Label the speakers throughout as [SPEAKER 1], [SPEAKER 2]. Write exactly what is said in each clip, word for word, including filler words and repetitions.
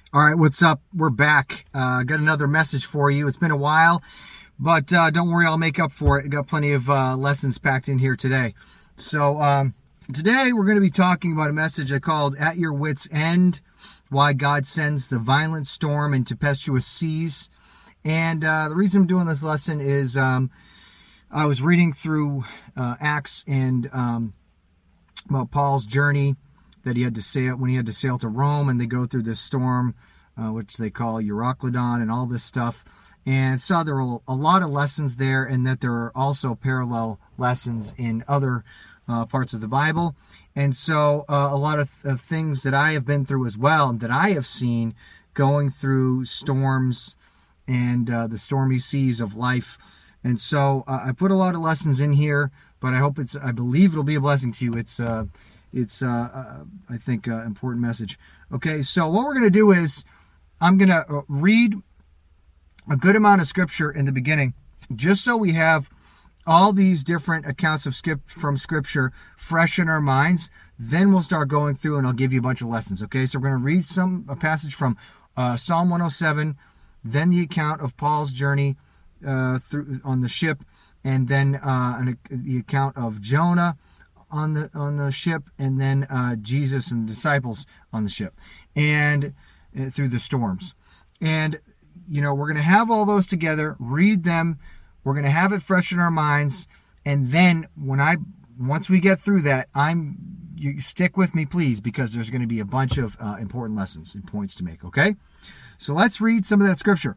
[SPEAKER 1] All right, what's up? We're back. Uh, got another message for you. It's been a while, but uh, don't worry, I'll make up for it. I got plenty of uh, lessons packed in here today. So um, today we're going to be talking about a message I called At Your Wit's End, Why God Sends the Violent Storm and Tempestuous Seas. And uh, the reason I'm doing this lesson is um, I was reading through uh, Acts and um, about Paul's journey that he had to sail when he had to sail to Rome, and they go through this storm, uh, which they call Euroclydon and all this stuff. And saw there were a lot of lessons there, and that there are also parallel lessons in other uh, parts of the Bible. And so uh, a lot of, of things that I have been through as well, and that I have seen going through storms and uh, the stormy seas of life. And so uh, I put a lot of lessons in here, but I hope it's, I believe it'll be a blessing to you. It's, uh, it's, uh, uh, I think, uh, important message. Okay, so what we're going to do is I'm going to read a good amount of scripture in the beginning, just so we have all these different accounts of skip from scripture fresh in our minds. Then we'll start going through, and I'll give you a bunch of lessons. Okay, so we're going to read some a passage from uh, Psalm one oh seven, then the account of Paul's journey uh, through on the ship, and then uh, an, the account of Jonah on the on the ship, and then uh, Jesus and the disciples on the ship, and uh, through the storms. And you know, we're going to have all those together, read them. We're going to have it fresh in our minds, and then when I once we get through that, I'm you stick with me, please, because there's going to be a bunch of uh, important lessons and points to make. Okay, so let's read some of that scripture.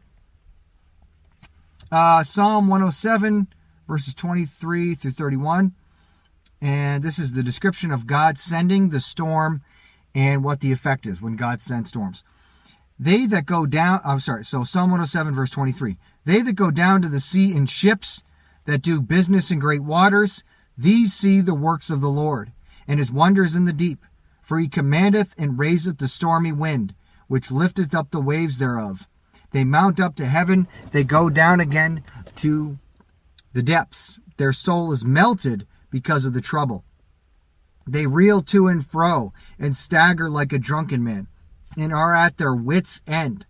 [SPEAKER 1] Uh, Psalm one oh seven, verses twenty-three through thirty-one. And this is the description of God sending the storm and what the effect is when God sends storms. They that go down, I'm sorry, so Psalm one oh seven, verse twenty-three. They that go down to the sea in ships, that do business in great waters, these see the works of the Lord, and his wonders in the deep. For he commandeth and raiseth the stormy wind, which lifteth up the waves thereof. They mount up to heaven, they go down again to the depths. Their soul is melted because of the trouble. They reel to and fro, and stagger like a drunken man, and are at their wits' end.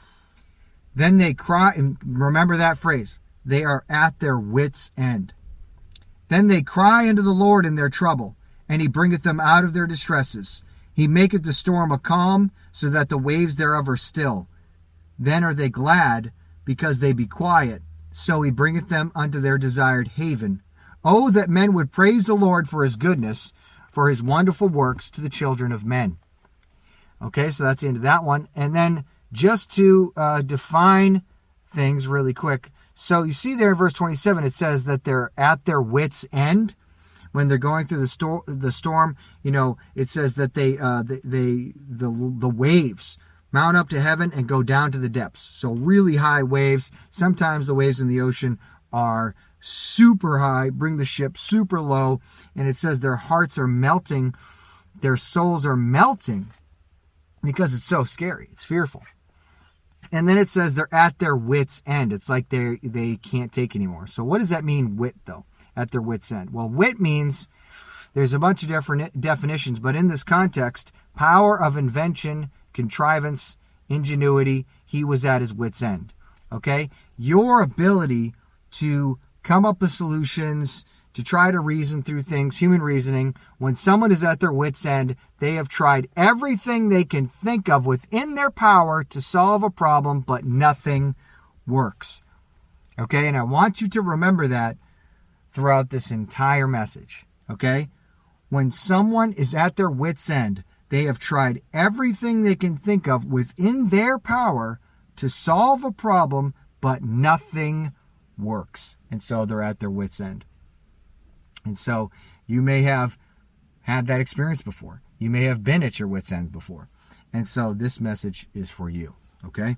[SPEAKER 1] Then they cry, and remember that phrase, they are at their wits' end. Then they cry unto the Lord in their trouble, and he bringeth them out of their distresses. He maketh the storm a calm, so that the waves thereof are still. Then are they glad, because they be quiet, so he bringeth them unto their desired haven. Oh, that men would praise the Lord for his goodness, for his wonderful works to the children of men. Okay, so that's the end of that one. And then just to uh, define things really quick. So you see there in verse twenty-seven, it says that they're at their wits' end when they're going through the, sto- the storm. You know, it says that they, uh, they, they the, the waves mount up to heaven and go down to the depths. So really high waves. Sometimes the waves in the ocean are super high, bring the ship super low. And it says their hearts are melting. Their souls are melting because it's so scary. It's fearful. And then it says they're at their wits' end. It's like they they can't take anymore. So what does that mean, wit, though? At their wits' end. Well, wit means there's a bunch of different definitions, but in this context, power of invention, contrivance, ingenuity, he was at his wits' end. Okay? Your ability to come up with solutions, to try to reason through things, human reasoning. When someone is at their wits' end, they have tried everything they can think of within their power to solve a problem, but nothing works. Okay, and I want you to remember that throughout this entire message. Okay, when someone is at their wits' end, they have tried everything they can think of within their power to solve a problem, but nothing works. And so they're at their wits' end. And so you may have had that experience before. You may have been at your wits' end before. And so this message is for you, okay?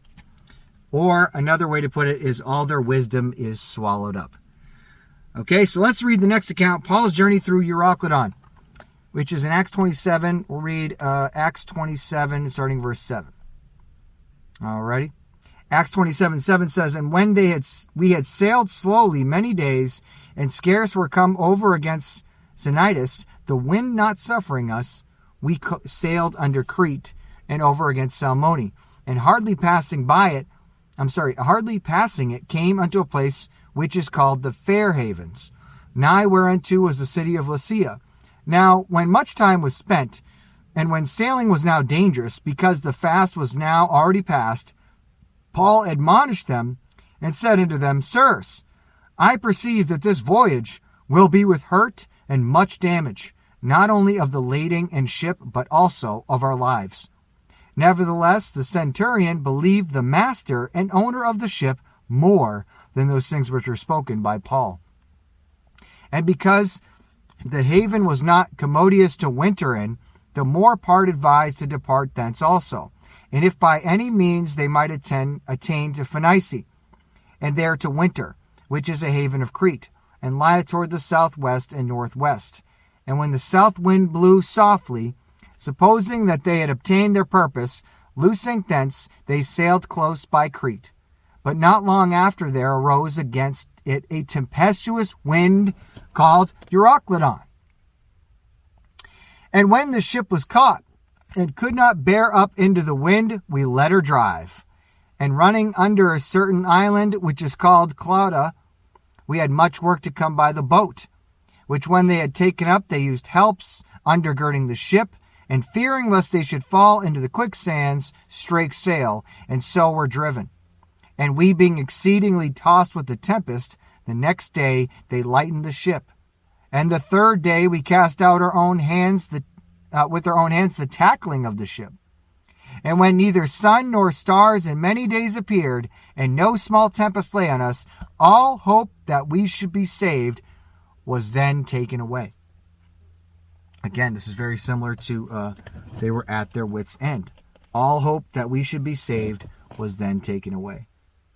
[SPEAKER 1] Or another way to put it is all their wisdom is swallowed up. Okay, so let's read the next account, Paul's journey through Euroclydon, which is in Acts twenty-seven. We'll read uh, Acts twenty-seven, starting verse seven. Alrighty. Acts twenty-seven seven says, And when they had we had sailed slowly many days, and scarce were come over against Cnidus, the wind not suffering us, we sailed under Crete, and over against Salmone, and hardly passing by it, I'm sorry, hardly passing it, came unto a place which is called the Fair Havens, nigh whereunto was the city of Lasea. Now, when much time was spent, and when sailing was now dangerous, because the fast was now already past, Paul admonished them, and said unto them, Sirs, I perceive that this voyage will be with hurt and much damage, not only of the lading and ship, but also of our lives. Nevertheless, the centurion believed the master and owner of the ship more than those things which were spoken by Paul. And because the haven was not commodious to winter in, the more part advised to depart thence also, and if by any means they might attend, attain to Phoenice, and there to winter, which is a haven of Crete, and lieth toward the southwest and northwest. And when the south wind blew softly, supposing that they had obtained their purpose, loosing thence, they sailed close by Crete. But not long after there arose against it a tempestuous wind called Euroclydon. And when the ship was caught, and could not bear up into the wind, we let her drive. And running under a certain island, which is called Clauda, we had much work to come by the boat, which when they had taken up, they used helps, undergirding the ship, and fearing lest they should fall into the quicksands, strake sail, and so were driven. And we being exceedingly tossed with the tempest, the next day they lightened the ship. And the third day we cast out our own hands, the, uh, with our own hands, the tackling of the ship. And when neither sun nor stars in many days appeared, and no small tempest lay on us, all hope that we should be saved was then taken away. Again, this is very similar to uh, they were at their wits' end. All hope that we should be saved was then taken away.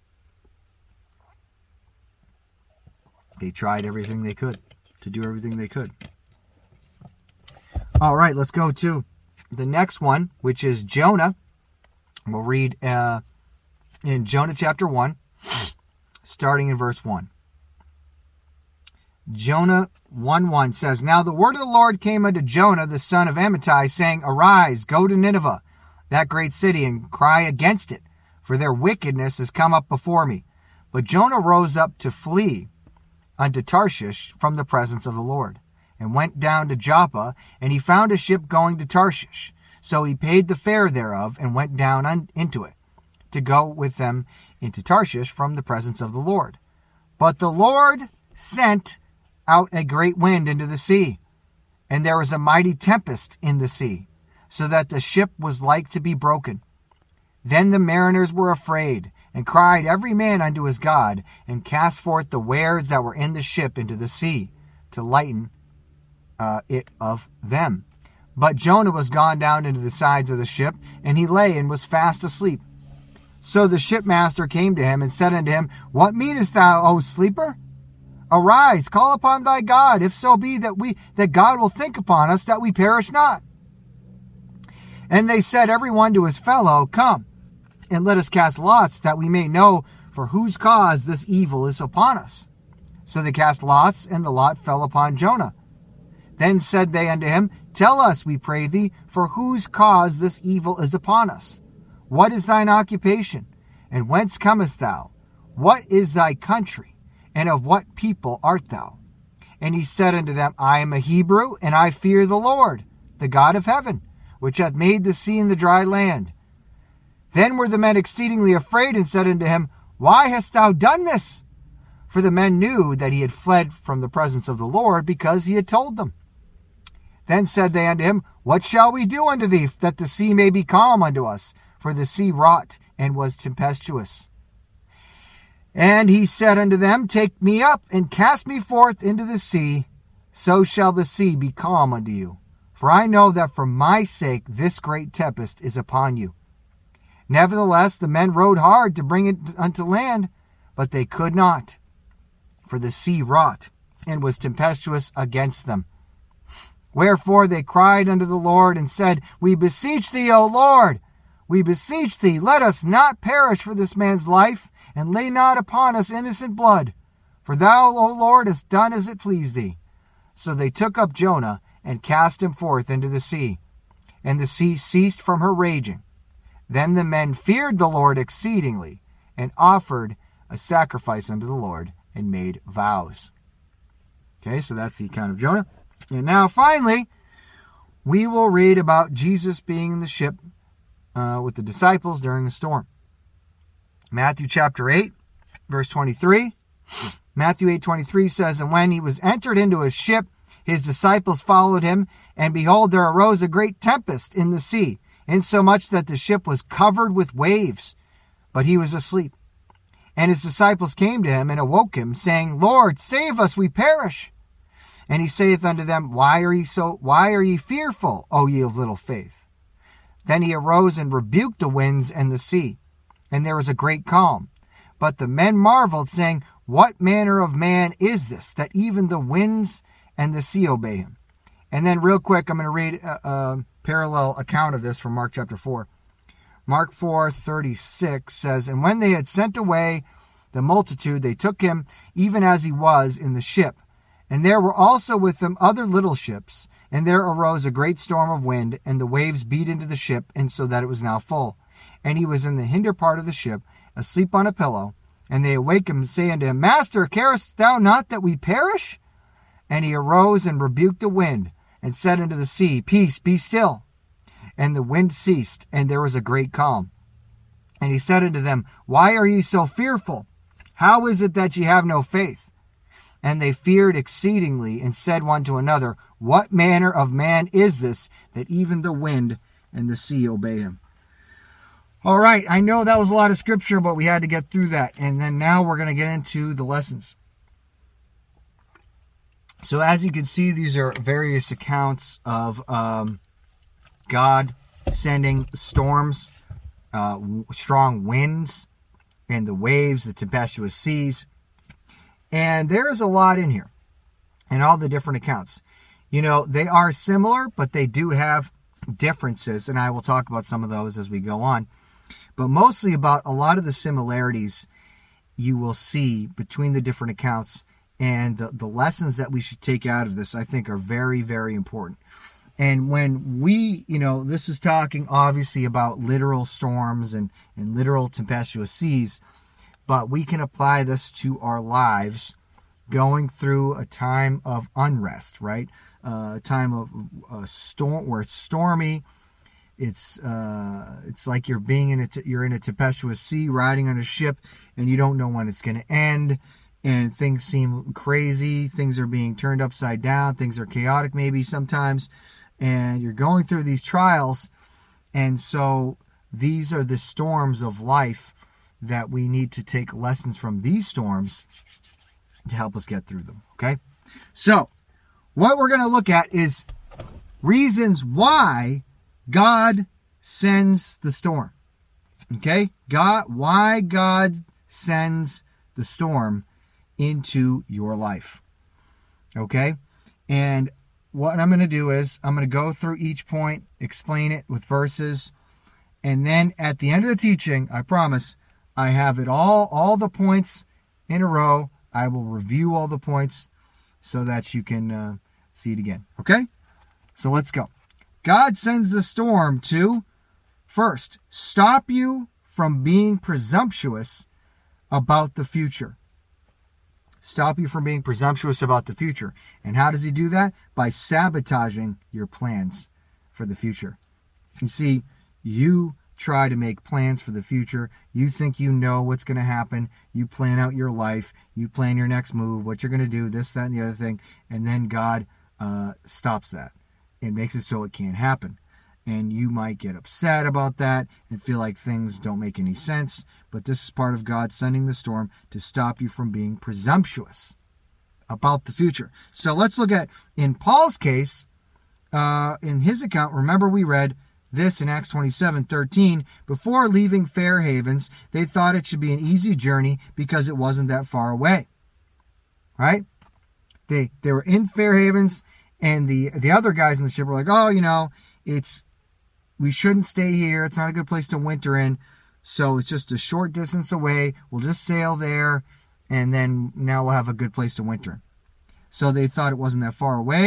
[SPEAKER 1] They tried everything they could to do everything they could. All right, let's go to the next one, which is Jonah. We'll read uh, in Jonah chapter one, starting in verse one. Jonah one one says, Now the word of the Lord came unto Jonah, the son of Amittai, saying, Arise, go to Nineveh, that great city, and cry against it, for their wickedness has come up before me. But Jonah rose up to flee unto Tarshish from the presence of the Lord, and went down to Joppa, and he found a ship going to Tarshish. So he paid the fare thereof, and went down un- into it, to go with them into Tarshish from the presence of the Lord. But the Lord sent out a great wind into the sea, and there was a mighty tempest in the sea, so that the ship was like to be broken. Then the mariners were afraid, and cried every man unto his God, and cast forth the wares that were in the ship into the sea, to lighten uh, it of them. But Jonah was gone down into the sides of the ship, and he lay and was fast asleep. So the shipmaster came to him, and said unto him, What meanest thou, O sleeper? Arise, call upon thy God, if so be that we that God will think upon us, that we perish not. And they said every one to his fellow, Come, and let us cast lots, that we may know for whose cause this evil is upon us. So they cast lots, and the lot fell upon Jonah. Then said they unto him, Tell us, we pray thee, for whose cause this evil is upon us. What is thine occupation? And whence comest thou? What is thy country? And of what people art thou? And he said unto them, I am a Hebrew, and I fear the Lord, the God of heaven, which hath made the sea and the dry land. Then were the men exceedingly afraid, and said unto him, Why hast thou done this? For the men knew that he had fled from the presence of the Lord, because he had told them. Then said they unto him, What shall we do unto thee, that the sea may be calm unto us? For the sea wrought, and was tempestuous. And he said unto them, Take me up, and cast me forth into the sea, so shall the sea be calm unto you. For I know that for my sake this great tempest is upon you. Nevertheless the men rowed hard to bring it unto land, but they could not, for the sea wrought, and was tempestuous against them. Wherefore they cried unto the Lord, and said, We beseech thee, O Lord, we beseech thee, let us not perish for this man's life, and lay not upon us innocent blood. For thou, O Lord, hast done as it pleased thee. So they took up Jonah, and cast him forth into the sea. and the sea ceased from her raging. Then the men feared the Lord exceedingly, and offered a sacrifice unto the Lord, and made vows. Okay, so that's the account of Jonah. And now finally, we will read about Jesus being in the ship uh, with the disciples during the storm. Matthew chapter eight, verse twenty-three. Matthew eight twenty-three says, And when he was entered into a ship, his disciples followed him, and behold, there arose a great tempest in the sea, insomuch that the ship was covered with waves, but he was asleep. And his disciples came to him and awoke him, saying, Lord, save us, we perish. And he saith unto them, Why are ye so why are ye fearful, O ye of little faith? Then he arose and rebuked the winds and the sea, and there was a great calm. But the men marveled, saying, What manner of man is this, that even the winds and the sea obey him? And then real quick, I'm going to read a, a parallel account of this from Mark chapter four. Mark four thirty-six says, And when they had sent away the multitude, they took him even as he was in the ship. And there were also with them other little ships. And there arose a great storm of wind, and the waves beat into the ship, and so that it was now full. And he was in the hinder part of the ship, asleep on a pillow. And they awake him, and say unto him, Master, carest thou not that we perish? And he arose and rebuked the wind, and said unto the sea, Peace, be still. And the wind ceased, and there was a great calm. And he said unto them, Why are ye so fearful? How is it that ye have no faith? And they feared exceedingly, and said one to another, What manner of man is this, that even the wind and the sea obey him? All right, I know that was a lot of scripture, but we had to get through that. And then now we're going to get into the lessons. So as you can see, these are various accounts of um, God sending storms, uh, strong winds, and the waves, the tempestuous seas. And there's a lot in here, in all the different accounts. You know, they are similar, but they do have differences, and I will talk about some of those as we go on. But mostly about a lot of the similarities you will see between the different accounts, and the, the lessons that we should take out of this, I think, are very, very important. And when we, you know, this is talking obviously about literal storms and, and literal tempestuous seas, but we can apply this to our lives going through a time of unrest, right? Uh, a time of a storm where it's stormy. It's uh, it's like you're being in a t- you're in a tempestuous sea, riding on a ship, and you don't know when it's going to end. And things seem crazy. Things are being turned upside down. Things are chaotic maybe sometimes. And you're going through these trials. And so these are the storms of life that we need to take lessons from these storms to help us get through them. Okay? So what we're going to look at is reasons why God sends the storm. Okay? God, why God sends the storm into your life. Okay? And what I'm going to do is I'm going to go through each point, explain it with verses, and then at the end of the teaching, I promise, I have it all, all the points in a row. I will review all the points so that you can uh, see it again. Okay? So let's go. God sends the storm to, first, stop you from being presumptuous about the future. Stop you from being presumptuous about the future. And how does he do that? By sabotaging your plans for the future. You see, you try to make plans for the future. You think you know what's going to happen. You plan out your life. You plan your next move, what you're going to do, this, that, and the other thing. And then God uh, stops that and makes it so it can't happen. And you might get upset about that and feel like things don't make any sense. But this is part of God sending the storm to stop you from being presumptuous about the future. So let's look at, in Paul's case, uh, in his account, remember we read this in Acts twenty-seven thirteen. Before leaving Fair Havens, they thought it should be an easy journey because it wasn't that far away. Right? They they were in Fair Havens, and the, the other guys in the ship were like, oh, you know, it's... we shouldn't stay here. It's not a good place to winter in. So it's just a short distance away. We'll just sail there, and then now we'll have a good place to winter in. So they thought it wasn't that far away,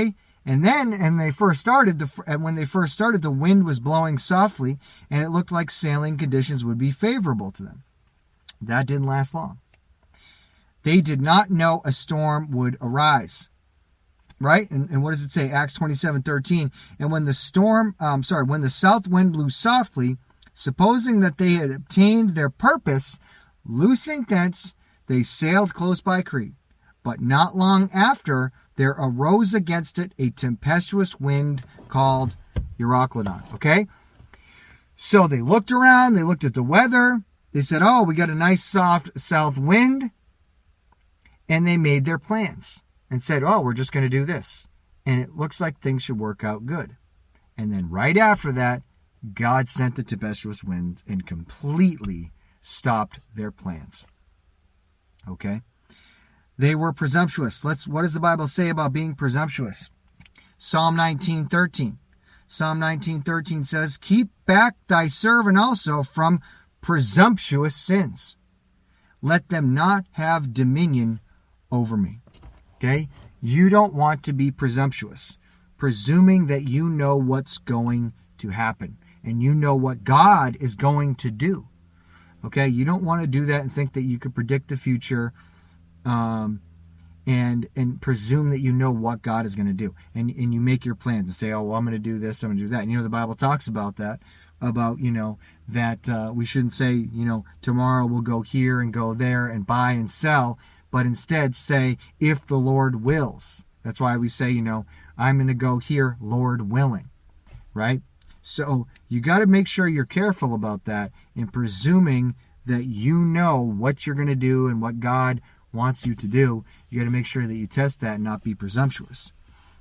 [SPEAKER 1] And then, and they first started, the and when they first started, the wind was blowing softly, and it looked like sailing conditions would be favorable to them. That didn't last long. They did not know a storm would arise. Right? And, and what does it say? Acts twenty-seven thirteen. And when the storm, um, sorry, when the south wind blew softly, supposing that they had obtained their purpose, loosing thence, they sailed close by Crete. But not long after, there arose against it a tempestuous wind called Euroclydon. Okay? So they looked around, they looked at the weather, they said, oh, we got a nice soft south wind, and they made their plans and said, oh, we're just going to do this. And it looks like things should work out good. And then right after that, God sent the tempestuous wind and completely stopped their plans. Okay? They were presumptuous. Let's. What does the Bible say about being presumptuous? Psalm nineteen thirteen. Psalm nineteen thirteen says, keep back thy servant also from presumptuous sins. Let them not have dominion over me. Okay? You don't want to be presumptuous, presuming that you know what's going to happen and you know what God is going to do. Okay? You don't want to do that and think that you could predict the future um, and and presume that you know what God is going to do. And and you make your plans and say, oh, well, I'm going to do this, I'm going to do that. And you know, the Bible talks about that, about, you know, that uh, we shouldn't say, you know, tomorrow we'll go here and go there and buy and sell, but instead say, if the Lord wills. That's why we say, you know, I'm going to go here, Lord willing, right? So you got to make sure you're careful about that in presuming that you know what you're going to do and what God wants you to do. You got to make sure that you test that and not be presumptuous.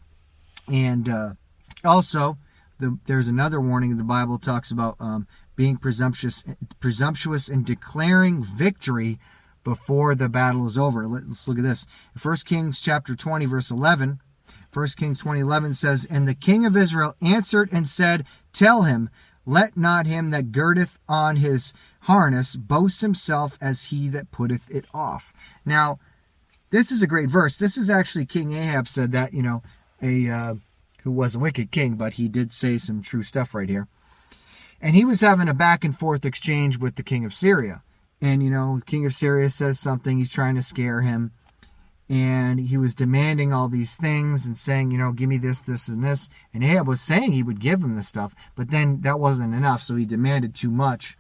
[SPEAKER 1] And uh, also, the, there's another warning. The Bible talks about um, being presumptuous, presumptuous and declaring victory before the battle is over. Let's look at this. First Kings chapter twenty, verse eleven. First Kings twenty, eleven says, and the king of Israel answered and said, tell him, let not him that girdeth on his harness boast himself as he that putteth it off. Now, this is a great verse. This is actually King Ahab said that, you know, a uh, who was a wicked king, but he did say some true stuff right here. And he was having a back and forth exchange with the king of Syria. And, you know, the king of Syria says something. He's trying to scare him. And he was demanding all these things and saying, you know, give me this, this, and this. And Ahab was saying he would give him this stuff. But then that wasn't enough, so he demanded too much.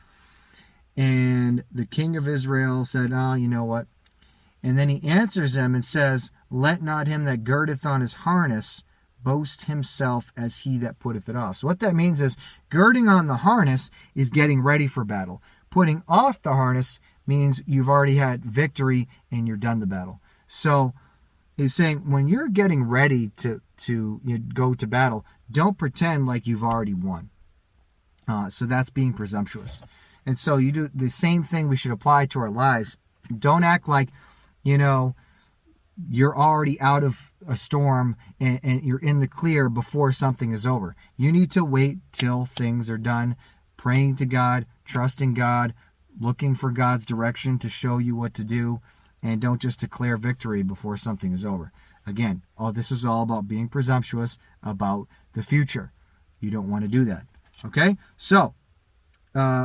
[SPEAKER 1] And the king of Israel said, oh, you know what? And then he answers him and says, let not him that girdeth on his harness boast himself as he that putteth it off. So what that means is girding on the harness is getting ready for battle. Putting off the harness means you've already had victory and you're done the battle. So he's saying when you're getting ready to, to you know, go to battle, don't pretend like you've already won. Uh, so that's being presumptuous. And so you do the same thing we should apply to our lives. Don't act like, you know, you're already out of a storm and, and you're in the clear before something is over. You need to wait till things are done, praying to God, trusting God, looking for God's direction to show you what to do, and don't just declare victory before something is over. Again, all this is all about being presumptuous about the future. You don't want to do that. Okay? So, uh,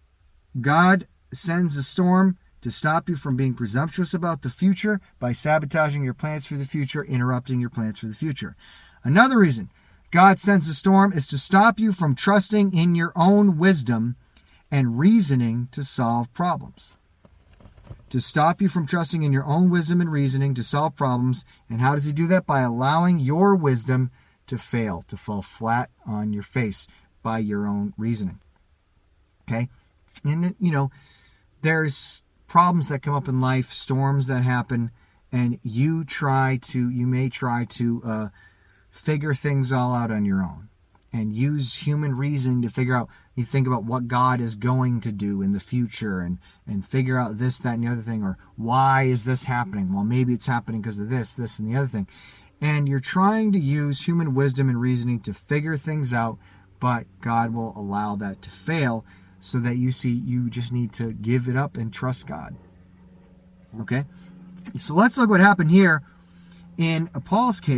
[SPEAKER 1] God sends a storm to stop you from being presumptuous about the future by sabotaging your plans for the future, interrupting your plans for the future. Another reason God sends a storm is to stop you from trusting in your own wisdom and reasoning to solve problems. To stop you from trusting in your own wisdom and reasoning to solve problems. And how does he do that? By allowing your wisdom to fail, to fall flat on your face by your own reasoning. Okay? And, you know, there's problems that come up in life, storms that happen, and you try to, you may try to uh, figure things all out on your own and use human reasoning to figure out, you think about what God is going to do in the future and, and figure out this, that, and the other thing, or why is this happening? Well, maybe it's happening because of this, this, and the other thing. And you're trying to use human wisdom and reasoning to figure things out, but God will allow that to fail so that you see you just need to give it up and trust God. Okay? So let's look what happened here in Paul's case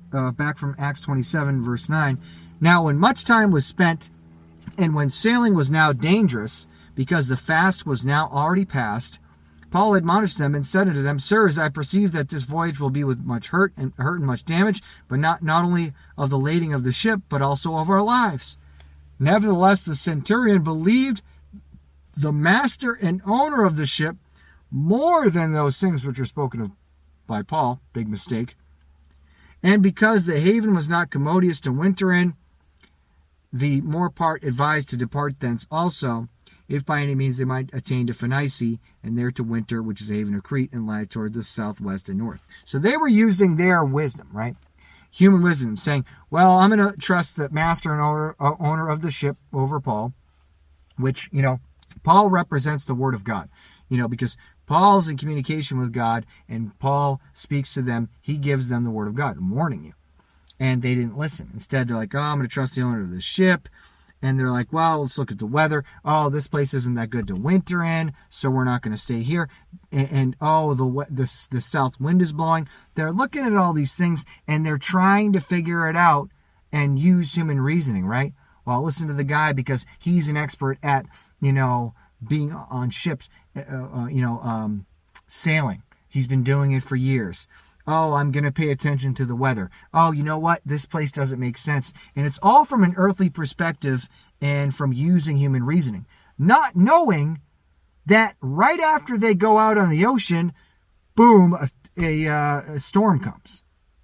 [SPEAKER 1] uh, back from Acts twenty-seven, verse nine. Now, when much time was spent, and when sailing was now dangerous, because the fast was now already past, Paul admonished them and said unto them, Sirs, I perceive that this voyage will be with much hurt and hurt and much damage, but not, not only of the lading of the ship, but also of our lives. Nevertheless, the centurion believed the master and owner of the ship more than those things which were spoken of by Paul. Big mistake. And because the haven was not commodious to winter in, the more part advised to depart thence also, if by any means they might attain to Phoenicia, and there to winter, which is a haven of Crete, and lie toward the southwest and north. So they were using their wisdom, right? Human wisdom, saying, well, I'm going to trust the master and owner, uh, owner of the ship over Paul, which, you know, Paul represents the word of God, you know, because Paul's in communication with God, and Paul speaks to them. He gives them the word of God. I'm warning you. And they didn't listen. Instead, they're like, oh, I'm going to trust the owner of the ship. And they're like, well, let's look at the weather. Oh, this place isn't that good to winter in, so we're not going to stay here. And, and oh, the, the the south wind is blowing. They're looking at all these things, and they're trying to figure it out and use human reasoning, right? Well, listen to the guy because he's an expert at, you know, being on ships, uh, uh, you know, um, sailing. He's been doing it for years. Oh, I'm going to pay attention to the weather. Oh, you know what? This place doesn't make sense. And it's all from an earthly perspective and from using human reasoning. Not knowing that right after they go out on the ocean, boom, a, a, uh, a storm comes.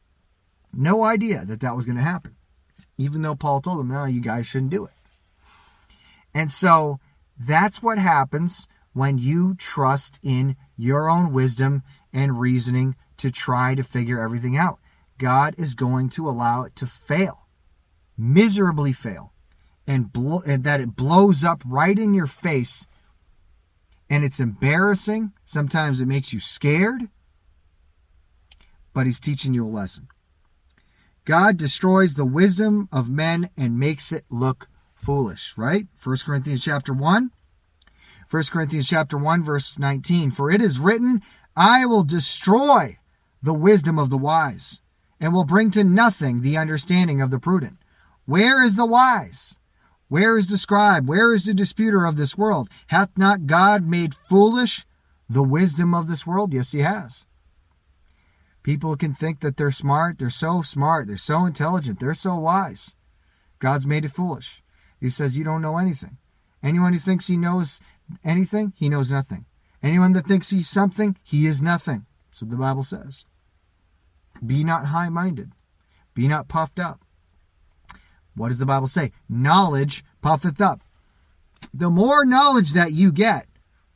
[SPEAKER 1] No idea that that was going to happen. Even though Paul told them, no, you guys shouldn't do it. And so that's what happens when you trust in your own wisdom and reasoning to try to figure everything out. God is going to allow it to fail, miserably fail, and, blow, and that it blows up right in your face, and it's embarrassing. Sometimes it makes you scared, but he's teaching you a lesson. God destroys the wisdom of men and makes it look foolish, right? First Corinthians chapter one. First Corinthians chapter one, verse nineteen. For it is written, I will destroy the wisdom of the wise, and will bring to nothing the understanding of the prudent. Where is the wise? Where is the scribe? Where is the disputer of this world? Hath not God made foolish the wisdom of this world? Yes, he has. People can think that they're smart. They're so smart. They're so intelligent. They're so wise. God's made it foolish. He says you don't know anything. Anyone who thinks he knows anything, he knows nothing. Anyone that thinks he's something, he is nothing. That's what the Bible says. Be not high-minded. Be not puffed up. What does the Bible say? Knowledge puffeth up. The more knowledge that you get,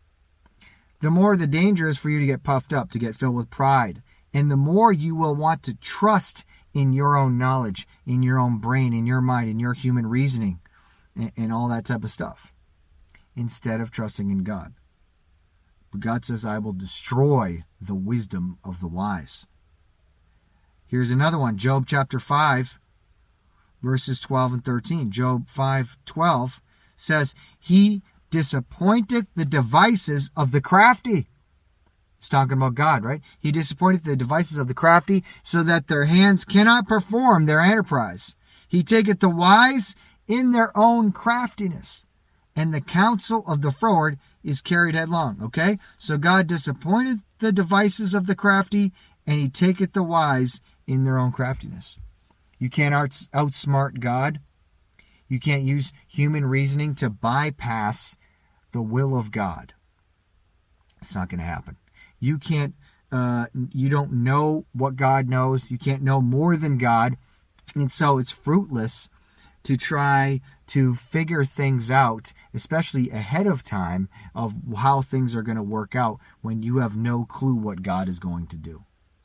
[SPEAKER 1] the more the danger is for you to get puffed up, to get filled with pride. And the more you will want to trust in your own knowledge, in your own brain, in your mind, in your human reasoning, and, and all that type of stuff, instead of trusting in God. But God says, I will destroy the wisdom of the wise. Here's another one. Job chapter five, verses twelve and thirteen. Job five twelve says, He disappointeth the devices of the crafty. It's talking about God, right? He disappointeth the devices of the crafty, so that their hands cannot perform their enterprise. He taketh the wise in their own craftiness, and the counsel of the froward is carried headlong. Okay? So God disappointed the devices of the crafty, and he taketh the wise in their own craftiness. You can't out- outsmart God. You can't use human reasoning to bypass the will of God. It's not going to happen. You can't, uh, you don't know what God knows. You can't know more than God. And so it's fruitless to try to figure things out, especially ahead of time, of how things are going to work out when you have no clue what God is going to do,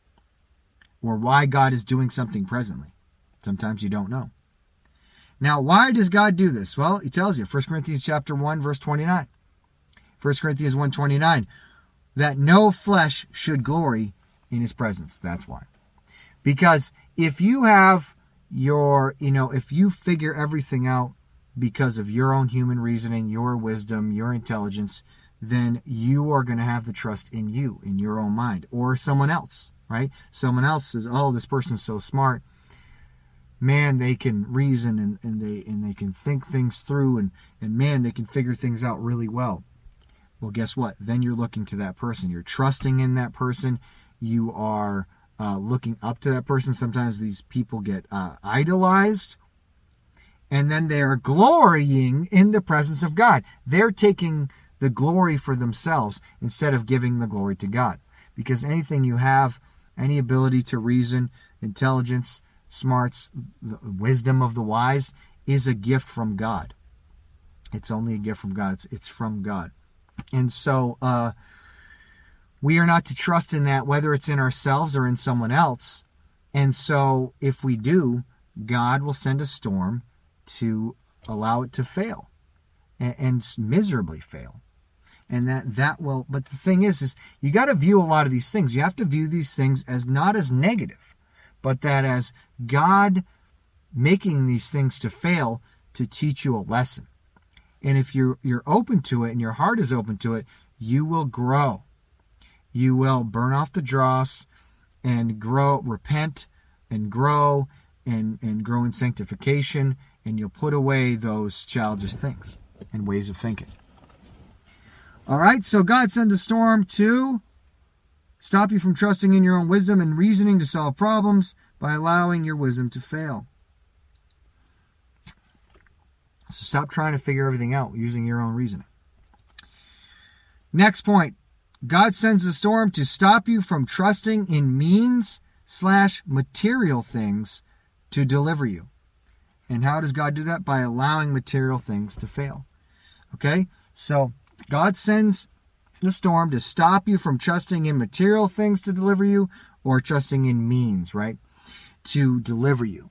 [SPEAKER 1] or why God is doing something presently. Sometimes you don't know. Now, why does God do this? Well, he tells you, First Corinthians chapter one, verse twenty-nine. First Corinthians one twenty-nine, that no flesh should glory in his presence. That's why. Because if you have your, you know, if you figure everything out because of your own human reasoning, your wisdom, your intelligence, then you are going to have the trust in you, in your own mind, or someone else, right? Someone else says, oh, this person's so smart. man, they can reason and, and they and they can think things through, and, and man, they can figure things out really well. Well, guess what? Then you're looking to that person. You're trusting in that person. You are uh, looking up to that person. Sometimes these people get uh, idolized. And then they are glorying in the presence of God. They're taking the glory for themselves instead of giving the glory to God. Because anything you have, any ability to reason, intelligence, smarts, the wisdom of the wise, is a gift from God. It's only a gift from God. It's, it's from God. And so uh, we are not to trust in that, whether it's in ourselves or in someone else. And so if we do, God will send a storm to allow it to fail and, and miserably fail. And that, that will, but the thing is, is you got to view a lot of these things. You have to view these things as not as negative, but that as God making these things to fail to teach you a lesson. And if you're, you're open to it and your heart is open to it, you will grow. You will burn off the dross and grow, repent and grow and, and grow in sanctification. And you'll put away those childish things and ways of thinking. All right, so God sends a storm to stop you from trusting in your own wisdom and reasoning to solve problems by allowing your wisdom to fail. So stop trying to figure everything out using your own reasoning. Next point. God sends a storm to stop you from trusting in means slash material things to deliver you. And how does God do that? By allowing material things to fail. Okay? So God sends the storm to stop you from trusting in material things to deliver you, or trusting in means, right? To deliver you.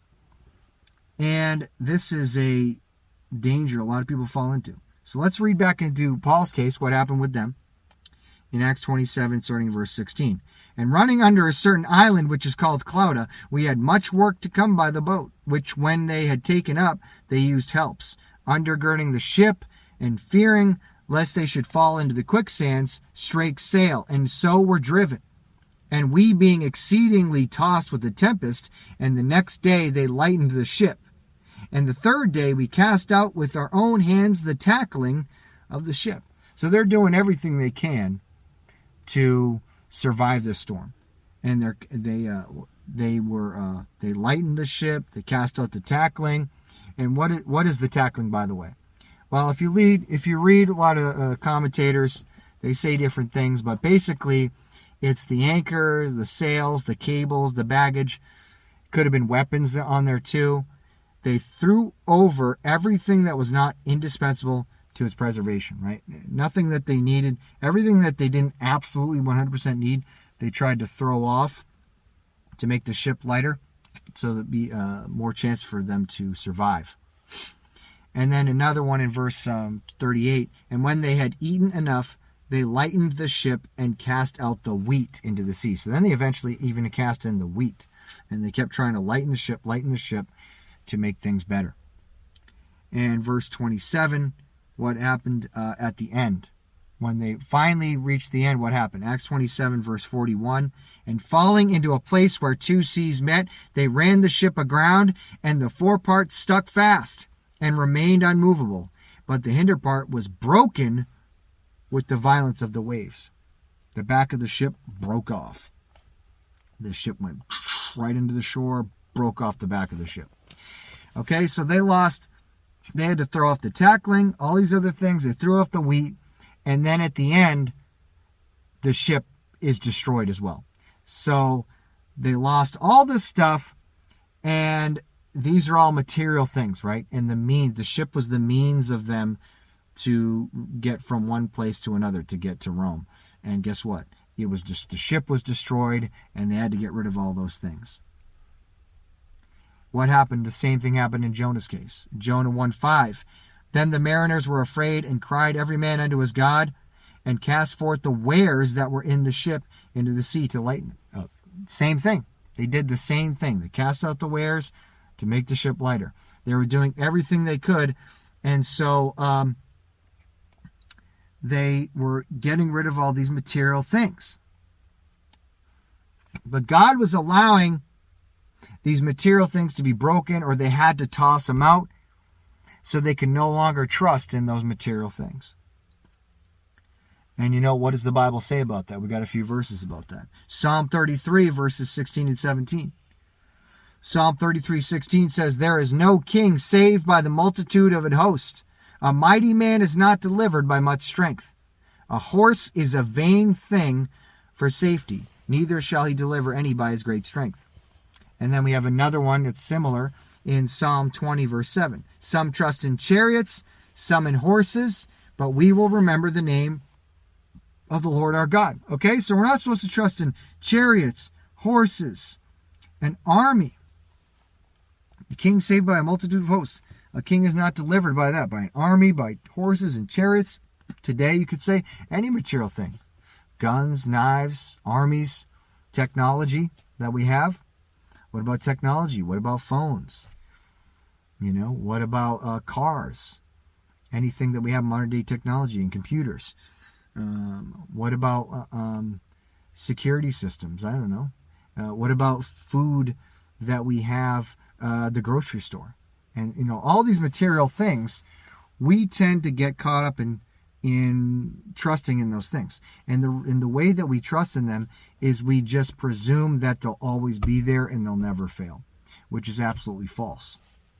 [SPEAKER 1] And this is a danger a lot of people fall into. So let's read back into Paul's case, what happened with them in Acts twenty-seven, starting in verse sixteen. And running under a certain island, which is called Clauda, we had much work to come by the boat, which when they had taken up, they used helps, undergirding the ship, and fearing lest they should fall into the quicksands, strake sail, and so were driven. And we being exceedingly tossed with the tempest, and the next day they lightened the ship. And the third day we cast out with our own hands the tackling of the ship. So they're doing everything they can to survive this storm, and they they uh, they were uh, they lightened the ship, they cast out the tackling. And what is what is the tackling, by the way? Well, if you read if you read a lot of uh, commentators, they say different things, but basically, it's the anchor, the sails, the cables, the baggage. Could have been weapons on there too. They threw over everything that was not indispensable to its preservation, right? Nothing that they needed, everything that they didn't absolutely one hundred percent need, they tried to throw off to make the ship lighter so there'd be uh, more chance for them to survive. And then another one in verse um, thirty-eight, and when they had eaten enough, they lightened the ship and cast out the wheat into the sea. So then they eventually even cast in the wheat, and they kept trying to lighten the ship, lighten the ship to make things better. And verse twenty-seven, what happened uh, at the end. When they finally reached the end, what happened? Acts twenty-seven, verse forty-one. And falling into a place where two seas met, they ran the ship aground, and the forepart stuck fast and remained unmovable. But the hinder part was broken with the violence of the waves. The back of the ship broke off. The ship went right into the shore, broke off the back of the ship. Okay, so they lost. They had to throw off the tackling, all these other things. They threw off the wheat. And then at the end, the ship is destroyed as well. So they lost all this stuff. And these are all material things, right? And the means, the ship was the means of them to get from one place to another, to get to Rome. And guess what? It was just, the ship was destroyed, and they had to get rid of all those things. What happened? The same thing happened in Jonah's case. Jonah one five. Then the mariners were afraid and cried every man unto his God, and cast forth the wares that were in the ship into the sea to lighten it. Oh, same thing. They did the same thing. They cast out the wares to make the ship lighter. They were doing everything they could, and so um, they were getting rid of all these material things. But God was allowing these material things to be broken, or they had to toss them out so they can no longer trust in those material things. And you know, what does the Bible say about that? We got a few verses about that. Psalm thirty-three, verses sixteen and seventeen. Psalm thirty-three, sixteen says, "There is no king saved by the multitude of an host. A mighty man is not delivered by much strength. A horse is a vain thing for safety. Neither shall he deliver any by his great strength." And then we have another one that's similar in Psalm twenty, verse seven. "Some trust in chariots, some in horses, but we will remember the name of the Lord our God." Okay, so we're not supposed to trust in chariots, horses, an army. The king saved by a multitude of hosts. A king is not delivered by that, by an army, by horses and chariots. Today, you could say any material thing. Guns, knives, armies, technology that we have. What about technology? What about phones? You know, what about uh, cars? Anything that we have modern day technology and computers. Um, what about uh, um, security systems? I don't know. Uh, what about food that we have uh, at the grocery store? And, you know, all these material things, we tend to get caught up in in trusting in those things. And the in the way that we trust in them is we just presume that they'll always be there and they'll never fail, which is absolutely false.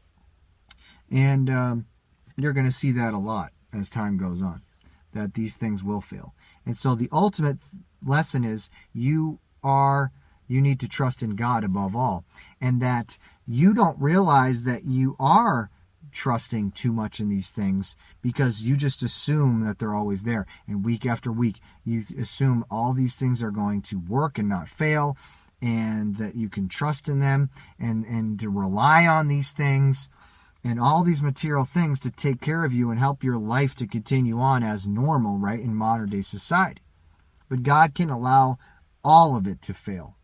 [SPEAKER 1] And um, you're going to see that a lot as time goes on, that these things will fail. And so the ultimate lesson is you are, you need to trust in God above all. And that you don't realize that you are trusting too much in these things because you just assume that they're always there. And week after week, you assume all these things are going to work and not fail, and that you can trust in them and, and to rely on these things and all these material things to take care of you and help your life to continue on as normal, right, in modern day society. But God can allow all of it to fail.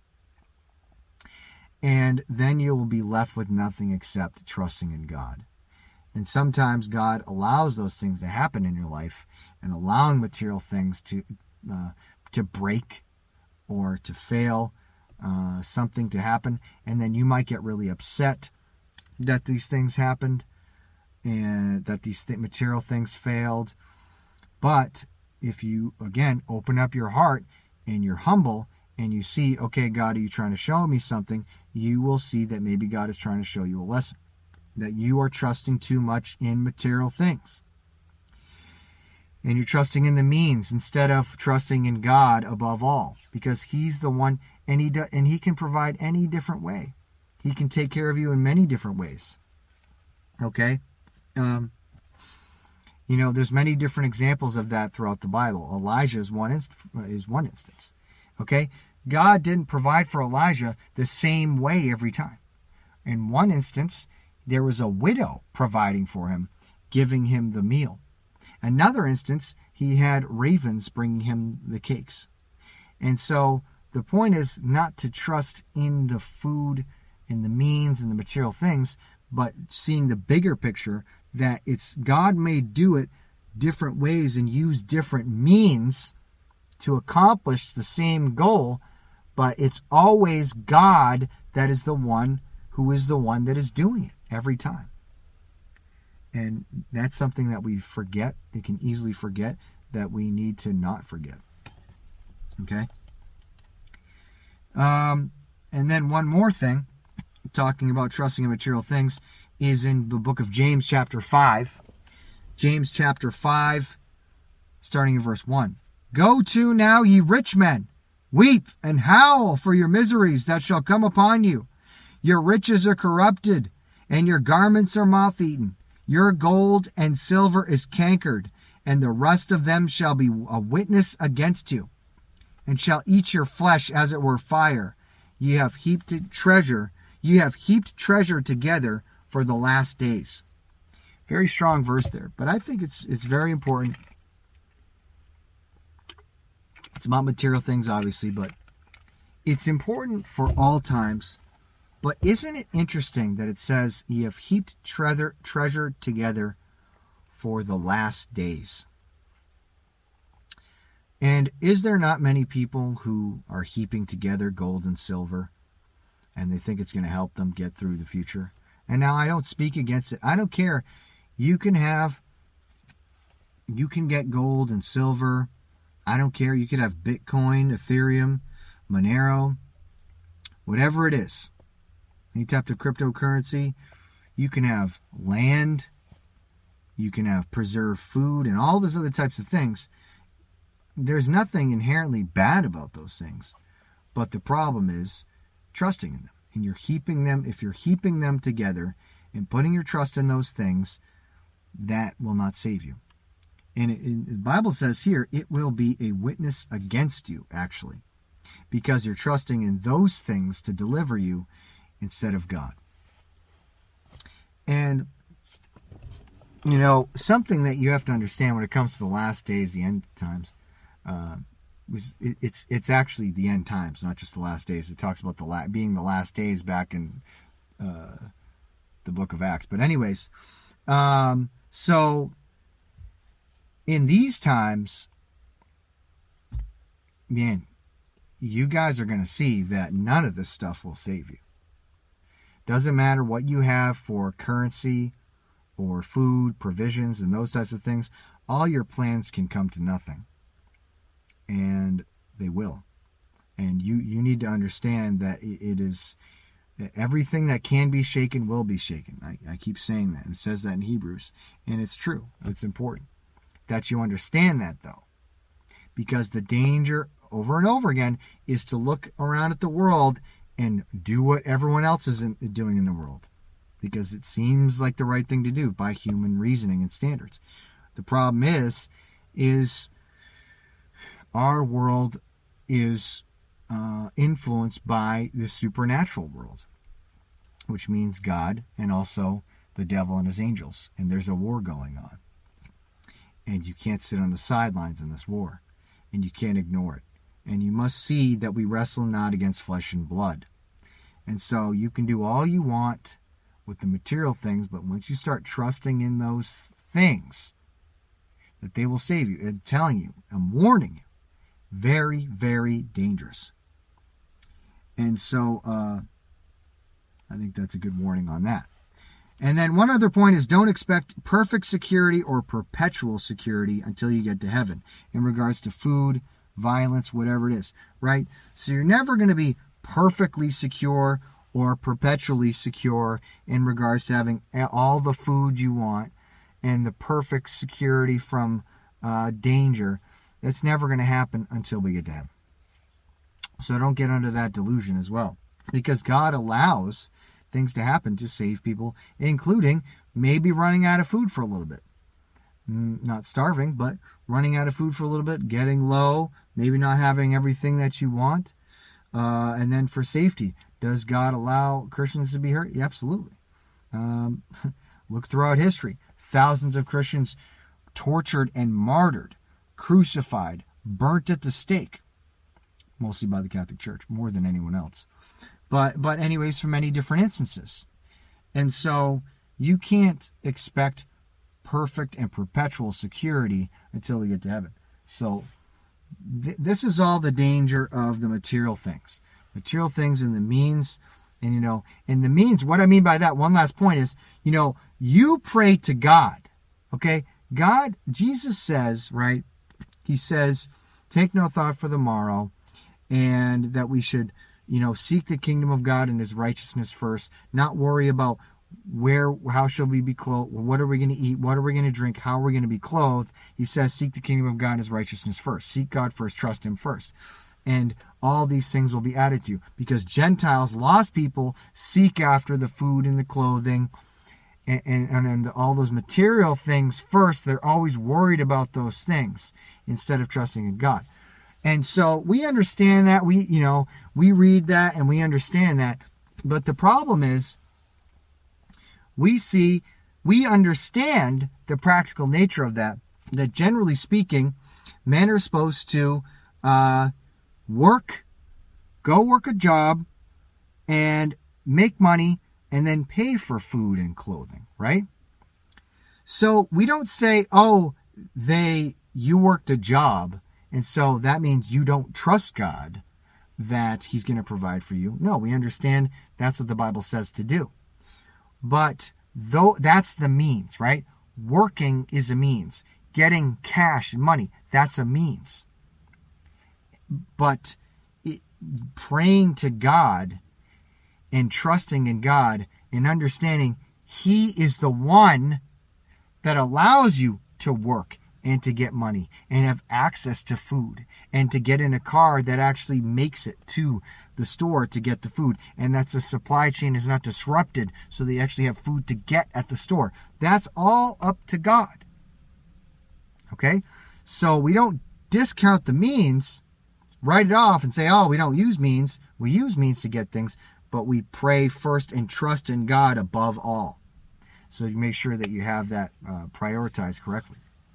[SPEAKER 1] And then you will be left with nothing except trusting in God. And sometimes God allows those things to happen in your life, and allowing material things to uh, to break or to fail, uh, something to happen, and then you might get really upset that these things happened and that these th- material things failed. But if you, again, open up your heart and you're humble and you see, okay, God, are you trying to show me something? You will see that maybe God is trying to show you a lesson, that you are trusting too much in material things. And you're trusting in the means instead of trusting in God above all, because He's the one, and He do, and He can provide any different way. He can take care of you in many different ways. Okay? Um, you know, there's many different examples of that throughout the Bible. Elijah is one, inst- is one instance. Okay? God didn't provide for Elijah the same way every time. In one instance, there was a widow providing for him, giving him the meal. Another instance, he had ravens bringing him the cakes. And so the point is not to trust in the food and the means and the material things, but seeing the bigger picture, that it's God may do it different ways and use different means to accomplish the same goal, but it's always God that is the one who is the one that is doing it every time. And that's something that we forget. We can easily forget, that we need to not forget. Okay? Um, and then one more thing, talking about trusting in material things, is in the book of James chapter five. James chapter five, starting in verse one. "Go to now, ye rich men, weep and howl for your miseries that shall come upon you. Your riches are corrupted, and your garments are moth-eaten. Your gold and silver is cankered, and the rust of them shall be a witness against you, and shall eat your flesh as it were fire. Ye have heaped treasure, ye have heaped treasure together for the last days." Very strong verse there, but I think it's it's very important. It's about material things, obviously, but it's important for all times. But isn't it interesting that it says, "Ye have heaped treasure, treasure together for the last days"? And is there not many people who are heaping together gold and silver and they think it's going to help them get through the future. And now I don't speak against it. I don't care. You can have, you can get gold and silver. I don't care. You could have Bitcoin, Ethereum, Monero, whatever it is. Any type of cryptocurrency. You can have land. You can have preserved food and all those other types of things. There's nothing inherently bad about those things. But the problem is trusting in them. And you're heaping them, if you're heaping them together and putting your trust in those things, that will not save you. And it, it, the Bible says here, it will be a witness against you, actually, because you're trusting in those things to deliver you instead of God. And, you know, something that you have to understand when it comes to the last days, the end times, uh, was it, it's it's actually the end times, not just the last days. It talks about the la- being the last days back in uh, the book of Acts. But anyways, um, so in these times, man, you guys are going to see that none of this stuff will save you. Doesn't matter what you have for currency or food, provisions, and those types of things. All your plans can come to nothing. And they will. And you, you need to understand that it is everything that can be shaken will be shaken. I, I keep saying that. It says that in Hebrews. And it's true. It's important that you understand that, though. Because the danger, over and over again, is to look around at the world and do what everyone else is in, doing in the world. Because it seems like the right thing to do by human reasoning and standards. The problem is, is our world is uh, influenced by the supernatural world, which means God and also the devil and his angels. And there's a war going on. And you can't sit on the sidelines in this war. And you can't ignore it. And you must see that we wrestle not against flesh and blood. And so you can do all you want with the material things, but once you start trusting in those things, that they will save you. I'm telling you, I'm warning you. Very, very dangerous. And so uh, I think that's a good warning on that. And then one other point is, don't expect perfect security or perpetual security until you get to heaven in regards to food, violence, whatever it is, right? So you're never going to be perfectly secure or perpetually secure in regards to having all the food you want and the perfect security from uh, danger. That's never going to happen until we get to heaven. So don't get under that delusion as well. Because God allows things to happen to save people, including maybe running out of food for a little bit. Not starving, but running out of food for a little bit, getting low, maybe not having everything that you want. Uh, and then for safety, does God allow Christians to be hurt? Yeah, absolutely. Um, look throughout history. Thousands of Christians tortured and martyred, crucified, burnt at the stake, mostly by the Catholic Church, more than anyone else. But, but anyways, from many different instances. And so you can't expect perfect and perpetual security until we get to heaven. So th- this is all the danger of the material things. Material things and the means. And, you know, and the means, what I mean by that, one last point is, you know, you pray to God. Okay? God, Jesus says, right? He says, take no thought for the morrow, and that we should, you know, seek the kingdom of God and his righteousness first, not worry about where, how shall we be clothed, what are we going to eat, what are we going to drink, how are we going to be clothed. He says, seek the kingdom of God and his righteousness first. Seek God first, trust him first. And all these things will be added to you. Because Gentiles, lost people, seek after the food and the clothing and, and, and all those material things first. They're always worried about those things instead of trusting in God. And so we understand that. We, you know, we read that and we understand that. But the problem is, we see, we understand the practical nature of that, that generally speaking, men are supposed to uh, work, go work a job, and make money, and then pay for food and clothing, right? So we don't say, oh, they, you worked a job, and so that means you don't trust God. that he's going to provide for you. No, we understand that's what the Bible says to do. But though that's the means, right? Working is a means. Getting cash and money, that's a means. But it, praying to God and trusting in God and understanding he is the one that allows you to work and to get money and have access to food and to get in a car that actually makes it to the store to get the food, and that the supply chain is not disrupted so they actually have food to get at the store. That's all up to God. Okay? So we don't discount the means, write it off and say, oh, we don't use means. We use means to get things, but we pray first and trust in God above all. So you make sure that you have that uh, prioritized correctly.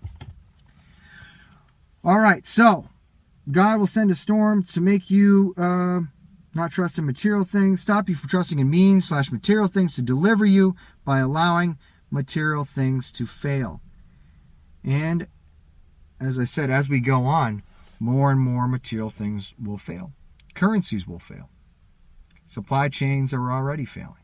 [SPEAKER 1] All right, so God will send a storm to make you uh, not trust in material things, stop you from trusting in means slash material things, to deliver you by allowing material things to fail. And as I said, as we go on, more and more material things will fail. Currencies will fail. Supply chains are already failing.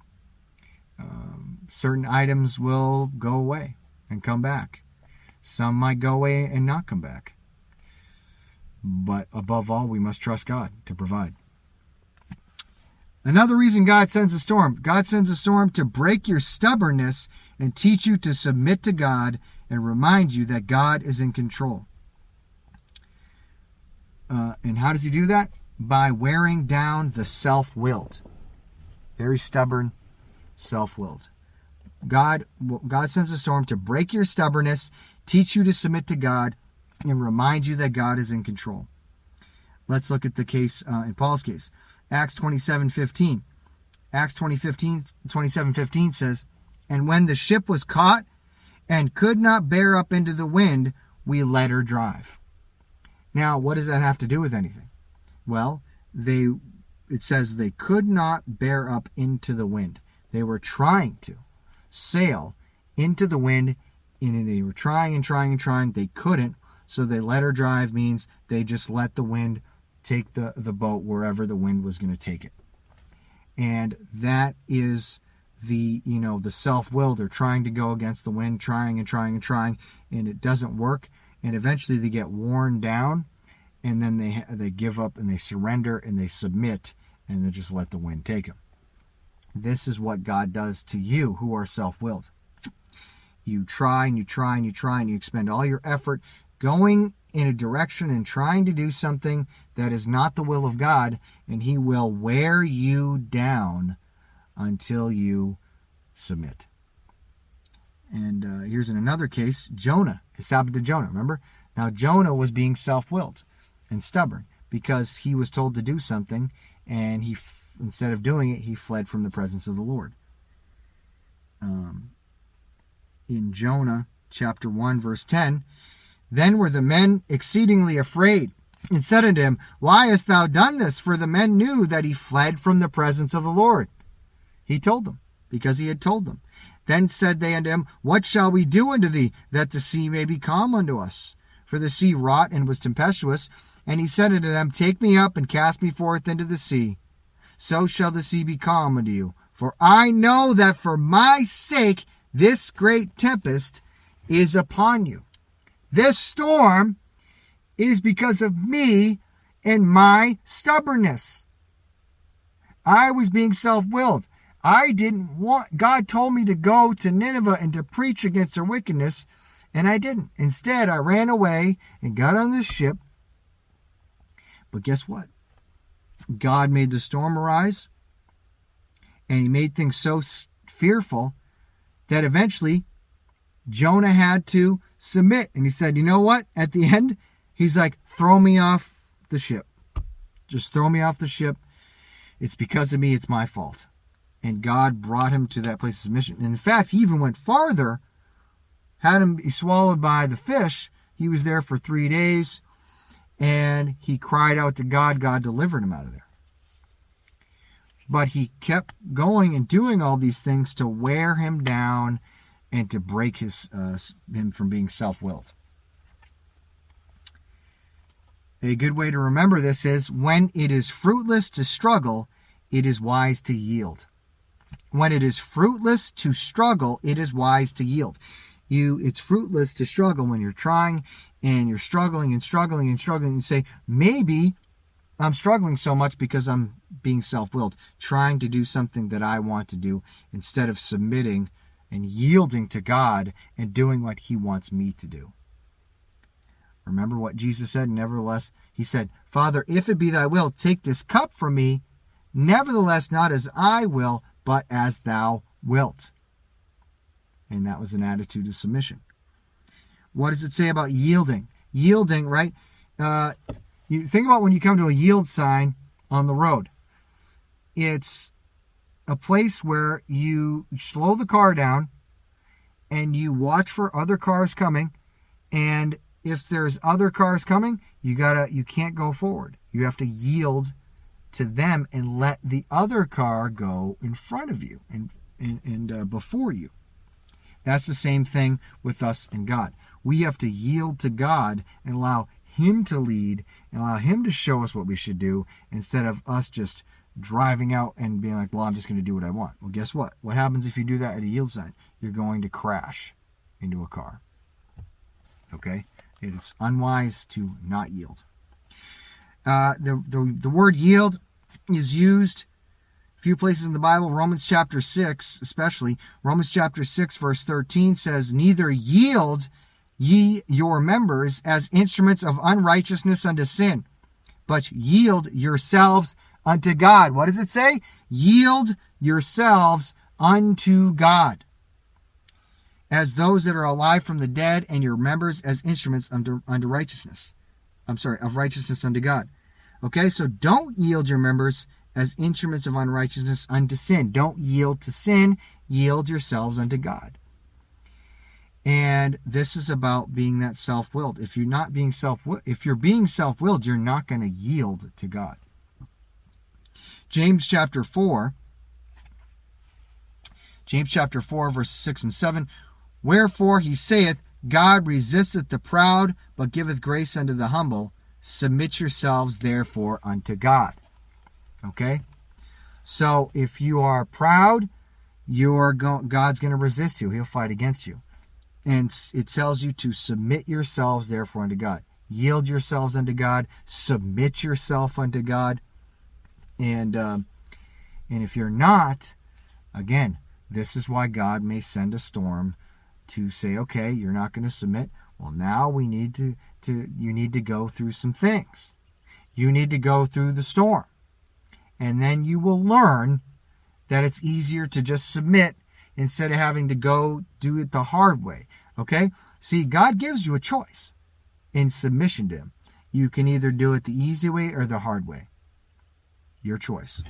[SPEAKER 1] Um, certain items will go away and come back. Some might go away and not come back. But above all, we must trust God to provide. Another reason God sends a storm. God sends a storm to break your stubbornness and teach you to submit to God and remind you that God is in control. Uh, and how does he do that? By wearing down the self-willed. Very stubborn, self-willed. God, God sends a storm to break your stubbornness, teach you to submit to God, and remind you that God is in control. Let's look at the case uh, in Paul's case. Acts twenty-seven fifteen. Acts twenty-seven fifteen says, "And when the ship was caught and could not bear up into the wind, we let her drive." Now, what does that have to do with anything? Well, they it says they could not bear up into the wind. They were trying to sail into the wind, and they were trying and trying and trying. They couldn't, so they let her drive means they just let the wind take the, the boat wherever the wind was going to take it. And that is the, you know, the self-will. They're trying to go against the wind, trying and trying and trying, and it doesn't work. And eventually they get worn down, and then they they give up and they surrender and they submit, and they just let the wind take them. This is what God does to you who are self-willed. You try and you try and you try and you expend all your effort going in a direction and trying to do something that is not the will of God, and he will wear you down until you submit. And uh, here's in another case, Jonah. This happened to Jonah, remember? Now, Jonah was being self-willed and stubborn because he was told to do something, and he, instead of doing it, he fled from the presence of the Lord. Um, in Jonah chapter one, verse ten, "Then were the men exceedingly afraid, and said unto him, Why hast thou done this? For the men knew that he fled from the presence of the Lord." He told them, because he had told them. "Then said they unto him, What shall we do unto thee, that the sea may be calm unto us? For the sea wrought and was tempestuous. And he said unto them, Take me up and cast me forth into the sea. So shall the sea be calm unto you. For I know that for my sake this great tempest is upon you." This storm is because of me and my stubbornness. I was being self-willed. I didn't want, God told me to go to Nineveh and to preach against their wickedness, and I didn't. Instead, I ran away and got on this ship. But guess what? God made the storm arise, and he made things so fearful that eventually Jonah had to submit. And he said, you know what? At the end, he's like, throw me off the ship. Just throw me off the ship. It's because of me. It's my fault. And God brought him to that place of submission. And in fact, he even went farther, had him be swallowed by the fish. He was there for three days, and he cried out to God. God delivered him out of there. But he kept going and doing all these things to wear him down and to break his uh, him from being self-willed. A good way to remember this is, when it is fruitless to struggle, it is wise to yield. When it is fruitless to struggle, it is wise to yield. You, it's fruitless to struggle when you're trying and you're struggling and struggling and struggling. You say, maybe I'm struggling so much because I'm being self-willed, trying to do something that I want to do instead of submitting and yielding to God and doing what He wants me to do. Remember what Jesus said? Nevertheless, He said, Father, if it be thy will, take this cup from me. Nevertheless, not as I will, but as thou wilt. And that was an attitude of submission. What does it say about yielding? Yielding, right? Uh, you think about when you come to a yield sign on the road. It's a place where you slow the car down and you watch for other cars coming, and if there's other cars coming, you gotta you can't go forward. You have to yield to them and let the other car go in front of you and and, and uh, before you. That's the same thing with us and God. We have to yield to God and allow Him to lead and allow Him to show us what we should do, instead of us just driving out and being like, well, I'm just going to do what I want. Well, guess what? What happens if you do that at a yield sign? You're going to crash into a car. Okay? It is unwise to not yield. Uh, the, the, the word yield is used a few places in the Bible. Romans chapter six, especially. Romans chapter six, verse thirteen says, neither yield ye your members as instruments of unrighteousness unto sin, but yield yourselves unto God. What does it say? Yield yourselves unto God, as those that are alive from the dead, and your members as instruments unto, unto righteousness. I'm sorry, of righteousness unto God. Okay, so don't yield your members as instruments of unrighteousness unto sin. Don't yield to sin. Yield yourselves unto God. And this is about being that self-willed. If you're not being self, if you're being self-willed, you're not going to yield to God. James chapter four. James chapter four, verses six and seven. Wherefore he saith, God resisteth the proud, but giveth grace unto the humble. Submit yourselves therefore unto God. Okay? So if you are proud, you are go- God's going to resist you. He'll fight against you. And it tells you to submit yourselves therefore unto God. Yield yourselves unto God. Submit yourself unto God. And um, and if you're not, again, this is why God may send a storm to say, okay, you're not going to submit. Well, now we need to, to you need to go through some things. You need to go through the storm. And then you will learn that it's easier to just submit instead of having to go do it the hard way. Okay? See, God gives you a choice in submission to Him. You can either do it the easy way or the hard way. Your choice.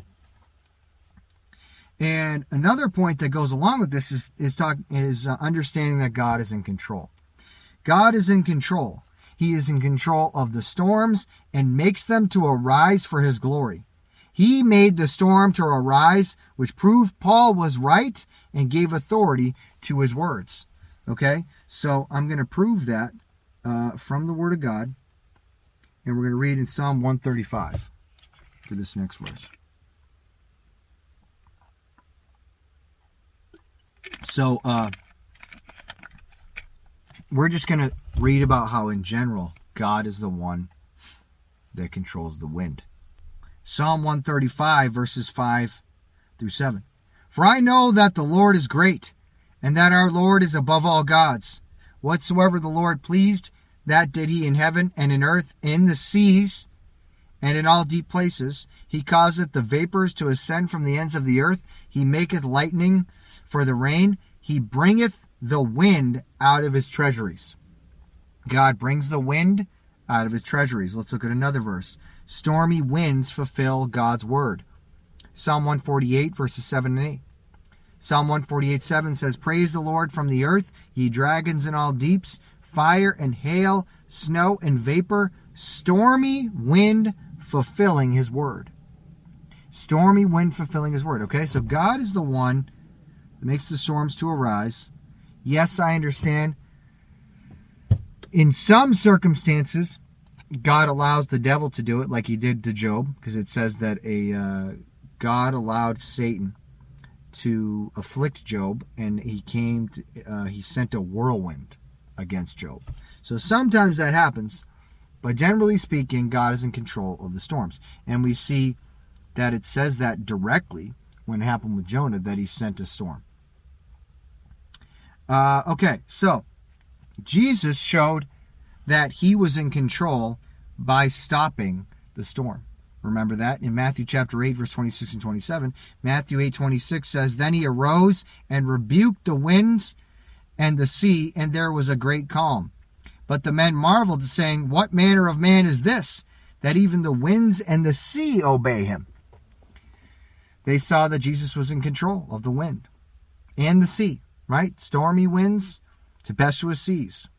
[SPEAKER 1] And another point that goes along with this is is talk is uh, understanding that God is in control. God is in control. He is in control of the storms and makes them to arise for His glory. He made the storm to arise, which proved Paul was right and gave authority to his words. Okay, so I'm going to prove that uh, from the Word of God, and we're going to read in Psalm one thirty-five for this next verse. So uh, we're just going to read about how, in general, God is the one that controls the wind. Psalm one thirty-five, verses five through seven. For I know that the Lord is great, and that our Lord is above all gods. Whatsoever the Lord pleased, that did He in heaven and in earth, in the seas, and in all deep places. He causeth the vapors to ascend from the ends of the earth. He maketh lightning for the rain. He bringeth the wind out of His treasuries. God brings the wind out of His treasuries. Let's look at another verse. Stormy winds fulfill God's word. Psalm one forty-eight, verses seven and eight. Psalm one forty-eight, seven says, Praise the Lord from the earth, ye dragons in all deeps, fire and hail, snow and vapor, stormy wind fulfilling His word. Stormy wind fulfilling His word. Okay, so God is the one that makes the storms to arise. Yes, I understand. In some circumstances, God allows the devil to do it like he did to Job, because it says that a uh, God allowed Satan to afflict Job, and he came to, uh, he sent a whirlwind against Job. So sometimes that happens, but generally speaking, God is in control of the storms. And we see that it says that directly when it happened with Jonah, that he sent a storm. Uh, okay, so Jesus showed that he was in control by stopping the storm. Remember that in Matthew chapter eight, verse twenty-six and twenty-seven. Matthew eight twenty-six says, "Then he arose and rebuked the winds and the sea, and there was a great calm. But the men marveled, saying, What manner of man is this, that even the winds and the sea obey him?" They saw that Jesus was in control of the wind and the sea, right? Stormy winds, tempestuous seas.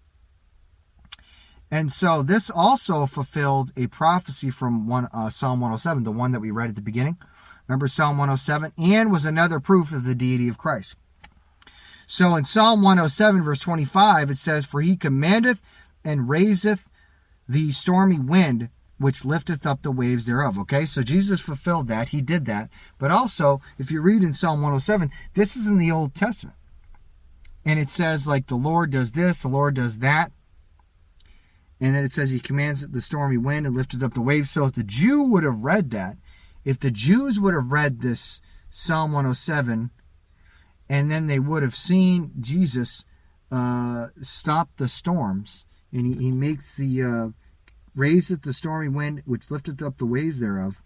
[SPEAKER 1] And so this also fulfilled a prophecy from one, uh, Psalm one oh seven, the one that we read at the beginning. Remember Psalm one oh seven? And was another proof of the deity of Christ. So in Psalm one oh seven, verse twenty-five, it says, "For he commandeth and raiseth the stormy wind, which lifteth up the waves thereof." Okay, so Jesus fulfilled that. He did that. But also, if you read in Psalm one oh seven, this is in the Old Testament. And it says, like, the Lord does this, the Lord does that. And then it says he commands the stormy wind and lifted up the waves. So if the Jew would have read that, if the Jews would have read this Psalm one oh seven, and then they would have seen Jesus uh, stop the storms, and he, he makes the, uh, raiseth the stormy wind, which lifteth up the waves thereof.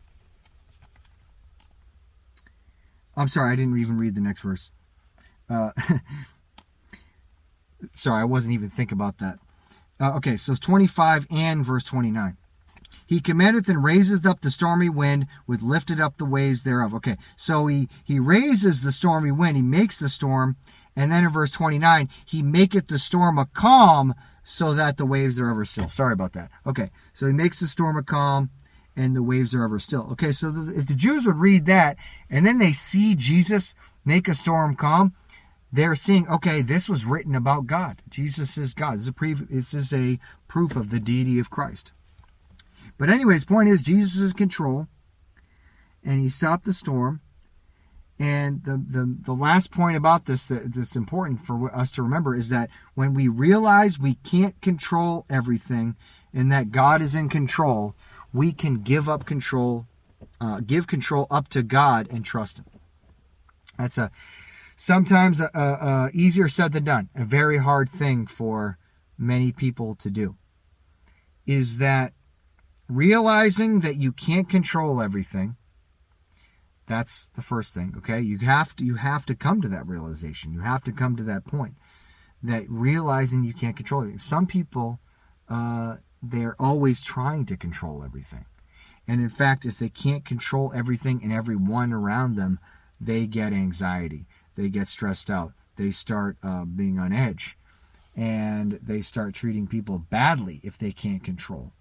[SPEAKER 1] I'm sorry, I didn't even read the next verse. Uh, sorry, I wasn't even thinking about that. Uh, okay, so twenty-five and verse twenty-nine. "He commandeth and raiseth up the stormy wind, which lifted up the waves thereof." Okay, so he, he raises the stormy wind, he makes the storm, and then in verse twenty-nine, he maketh the storm a calm, so that the waves are ever still. Sorry about that. Okay, so he makes the storm a calm, and the waves are ever still. Okay, so the, if the Jews would read that, and then they see Jesus make a storm calm, they're seeing, okay, this was written about God. Jesus is God. This is a, pre- this is a proof of the deity of Christ. But anyways, point is, Jesus is in control, and he stopped the storm. And the, the, the last point about this that, that's important for us to remember is that when we realize we can't control everything and that God is in control, we can give up control, uh, give control up to God and trust him. That's a sometimes a, a, a easier said than done, a very hard thing for many people to do, is that realizing that you can't control everything. That's the first thing, okay? You have to you have to come to that realization. You have to come to that point, that realizing you can't control everything. Some people, uh, they're always trying to control everything. And in fact, if they can't control everything and everyone around them, they get anxiety. They get stressed out. They start uh, being on edge. And they start treating people badly if they can't control.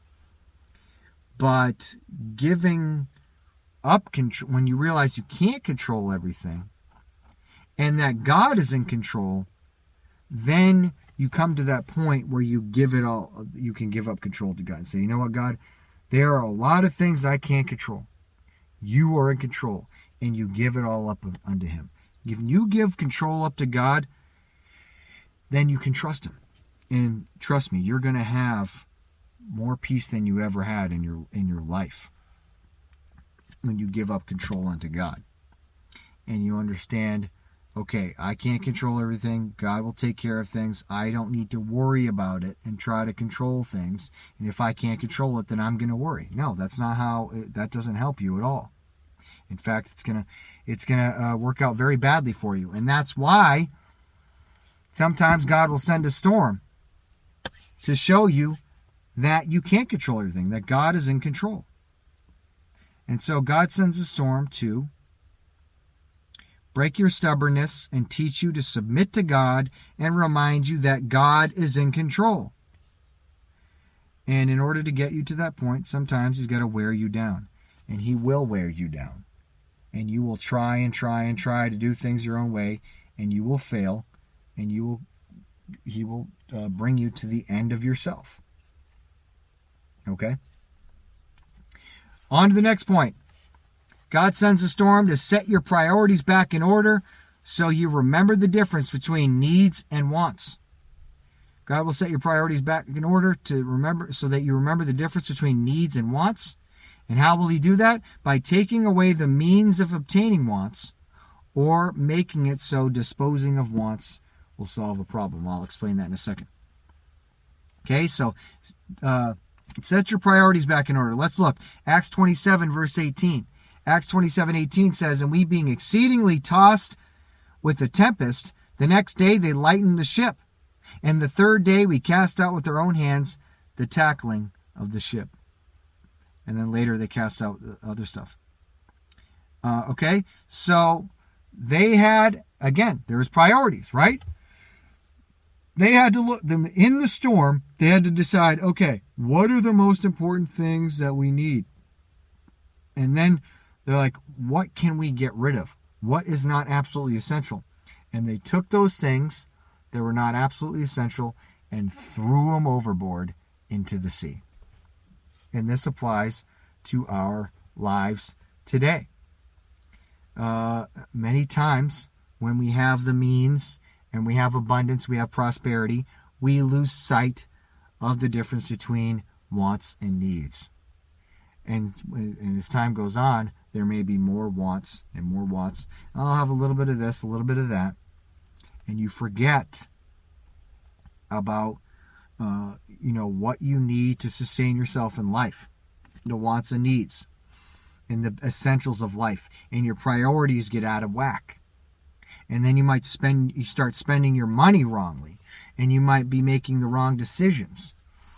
[SPEAKER 1] But giving up control, when you realize you can't control everything and that God is in control, then you come to that point where you give it all, you can give up control to God and say, you know what, God, there are a lot of things I can't control. You are in control, and you give it all up unto him. If you give control up to God, then you can trust him. And trust me, you're going to have more peace than you ever had in your in your life when you give up control unto God. And you understand, okay, I can't control everything. God will take care of things. I don't need to worry about it and try to control things. And if I can't control it, then I'm going to worry. No, that's not how, that doesn't help you at all. In fact, it's going to it's going to uh, work out very badly for you. And that's why sometimes God will send a storm to show you that you can't control everything, that God is in control. And so God sends a storm to break your stubbornness and teach you to submit to God and remind you that God is in control. And in order to get you to that point, sometimes he's got to wear you down. And he will wear you down. And you will try and try and try to do things your own way, and you will fail, and you will he will uh, bring you to the end of yourself. Okay? On to the next point. God sends a storm to set your priorities back in order so you remember the difference between needs and wants. God will set your priorities back in order to remember so that you remember the difference between needs and wants. And how will he do that? By taking away the means of obtaining wants or making it so disposing of wants will solve a problem. I'll explain that in a second. Okay, so uh, set your priorities back in order. Let's look. Acts twenty-seven, verse eighteen. Acts twenty-seven, eighteen says, "And we being exceedingly tossed with a tempest, the next day they lightened the ship. And the third day we cast out with our own hands the tackling of the ship." And then later they cast out the other stuff. Uh, okay, so they had, again, there's priorities, right? They had to look, them in the storm, they had to decide, okay, what are the most important things that we need? And then they're like, what can we get rid of? What is not absolutely essential? And they took those things that were not absolutely essential and threw them overboard into the sea. And this applies to our lives today. Uh, many times when we have the means and we have abundance, we have prosperity, we lose sight of the difference between wants and needs. And, and as time goes on, there may be more wants and more wants. I'll have a little bit of this, a little bit of that. And you forget about, uh, you know, what you need to sustain yourself in life. The wants and needs. And the essentials of life. And your priorities get out of whack. And then you might spend, you start spending your money wrongly. And you might be making the wrong decisions.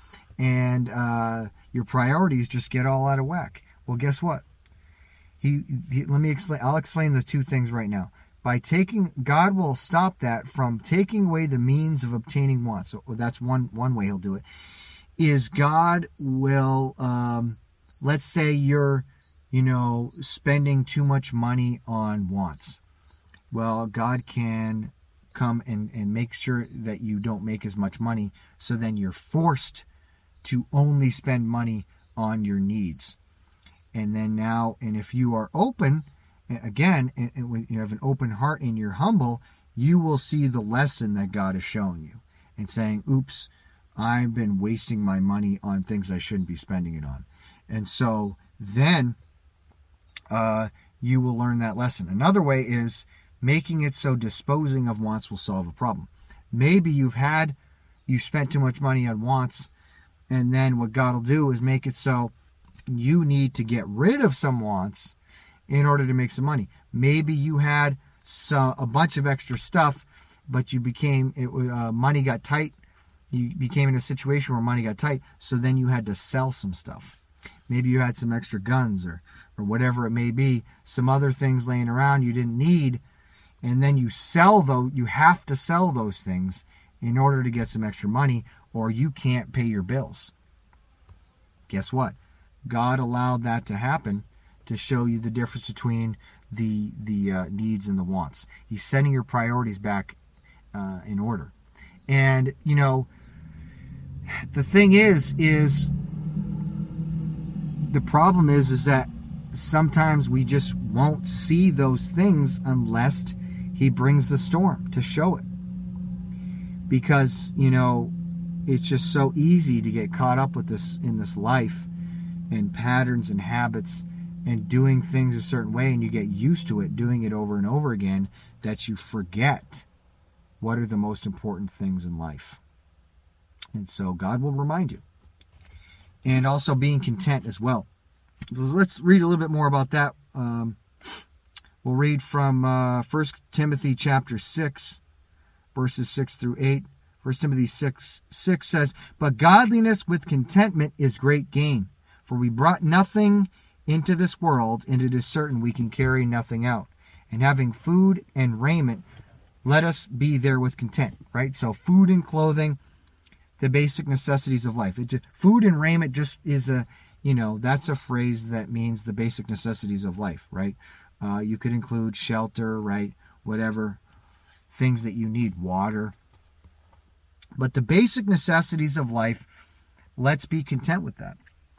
[SPEAKER 1] And uh, your priorities just get all out of whack. Well, guess what? He, he let me explain. I'll explain the two things right now. By taking, God will stop that from taking away the means of obtaining wants. So that's one one way he'll do it. Is God will, um, let's say you're, you know, spending too much money on wants. Well, God can come and, and make sure that you don't make as much money. So then you're forced to only spend money on your needs. And then now, and if you are open, again, and, and when you have an open heart and you're humble, you will see the lesson that God has shown you. And saying, oops, I've been wasting my money on things I shouldn't be spending it on. And so then uh, you will learn that lesson. Another way is making it so disposing of wants will solve a problem. Maybe you've had, you spent too much money on wants, and then what God will do is make it so you need to get rid of some wants in order to make some money. Maybe you had some, a bunch of extra stuff, but you became, it, uh, money got tight. You became in a situation where money got tight, so then you had to sell some stuff. Maybe you had some extra guns or, or whatever it may be, some other things laying around you didn't need, and then you sell those, you have to sell those things in order to get some extra money, or you can't pay your bills. Guess what? God allowed that to happen to show you the difference between the the uh, needs and the wants. He's setting your priorities back uh, in order. And, you know, the thing is, is the problem is, is that sometimes we just won't see those things unless he brings the storm to show it. Because, you know, it's just so easy to get caught up with this in this life and patterns and habits and doing things a certain way, and you get used to it, doing it over and over again, that you forget what are the most important things in life. And so God will remind you. And also being content as well. Let's read a little bit more about that. Um, we'll read from uh, First Timothy chapter six, verses six through eight. First Timothy six, six says, "But godliness with contentment is great gain. For we brought nothing into this world, and it is certain we can carry nothing out. And having food and raiment, let us be there with content." Right? So food and clothing, the basic necessities of life. It just, food and raiment just is a, you know, that's a phrase that means the basic necessities of life, right? Uh, you could include shelter, right? Whatever things that you need, water. But the basic necessities of life, let's be content with that.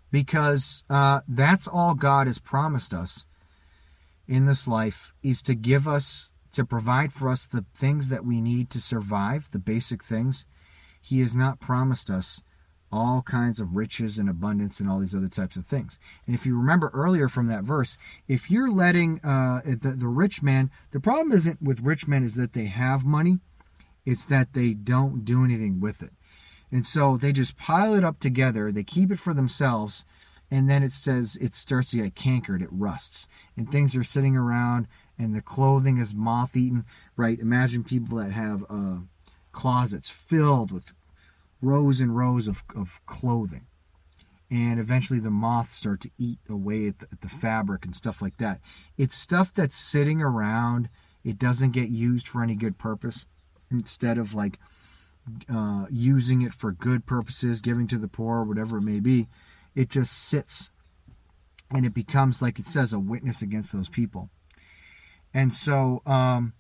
[SPEAKER 1] because uh, that's all God has promised us in this life, is to give us, to provide for us the things that we need to survive, the basic things. He has not promised us all kinds of riches and abundance and all these other types of things. And if you remember earlier from that verse, if you're letting uh, the, the rich man, the problem isn't with rich men is that they have money, it's that they don't do anything with it. And so they just pile it up together, they keep it for themselves, and then it says it starts to get cankered, it rusts. And things are sitting around, and the clothing is moth-eaten, right? Imagine people that have uh, closets filled with rows and rows of, of clothing. And eventually the moths start to eat away at the, at the fabric and stuff like that. It's stuff that's sitting around. It doesn't get used for any good purpose. Instead of like uh, using it for good purposes, giving to the poor, whatever it may be, it just sits. And it becomes, like it says, a witness against those people. And so, um,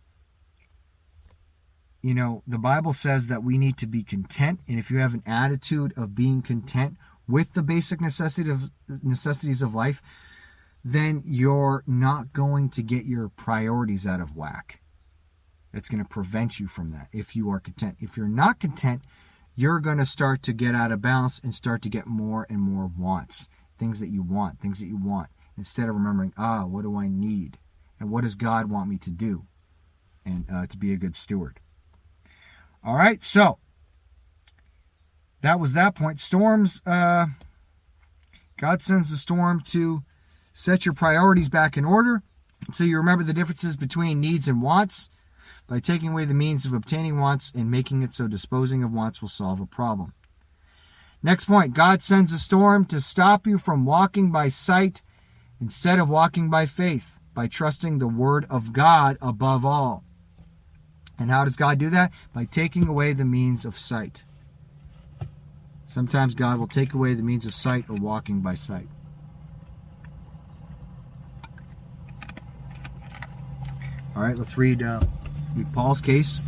[SPEAKER 1] you know, the Bible says that we need to be content. And if you have an attitude of being content with the basic necessity of, necessities of life, then you're not going to get your priorities out of whack. It's going to prevent you from that if you are content. If you're not content, you're going to start to get out of balance and start to get more and more wants. Things that you want, things that you want. Instead of remembering, ah, what do I need? And what does God want me to do? And uh, to be a good steward. All right, so that was that point. Storms, uh, God sends the storm to set your priorities back in order. So you remember the differences between needs and wants. By taking away the means of obtaining wants and making it so disposing of wants will solve a problem. Next point, God sends a storm to stop you from walking by sight instead of walking by faith, by trusting the word of God above all. And how does God do that? By taking away the means of sight. Sometimes God will take away the means of sight or walking by sight. All right, let's read, uh, read Paul's case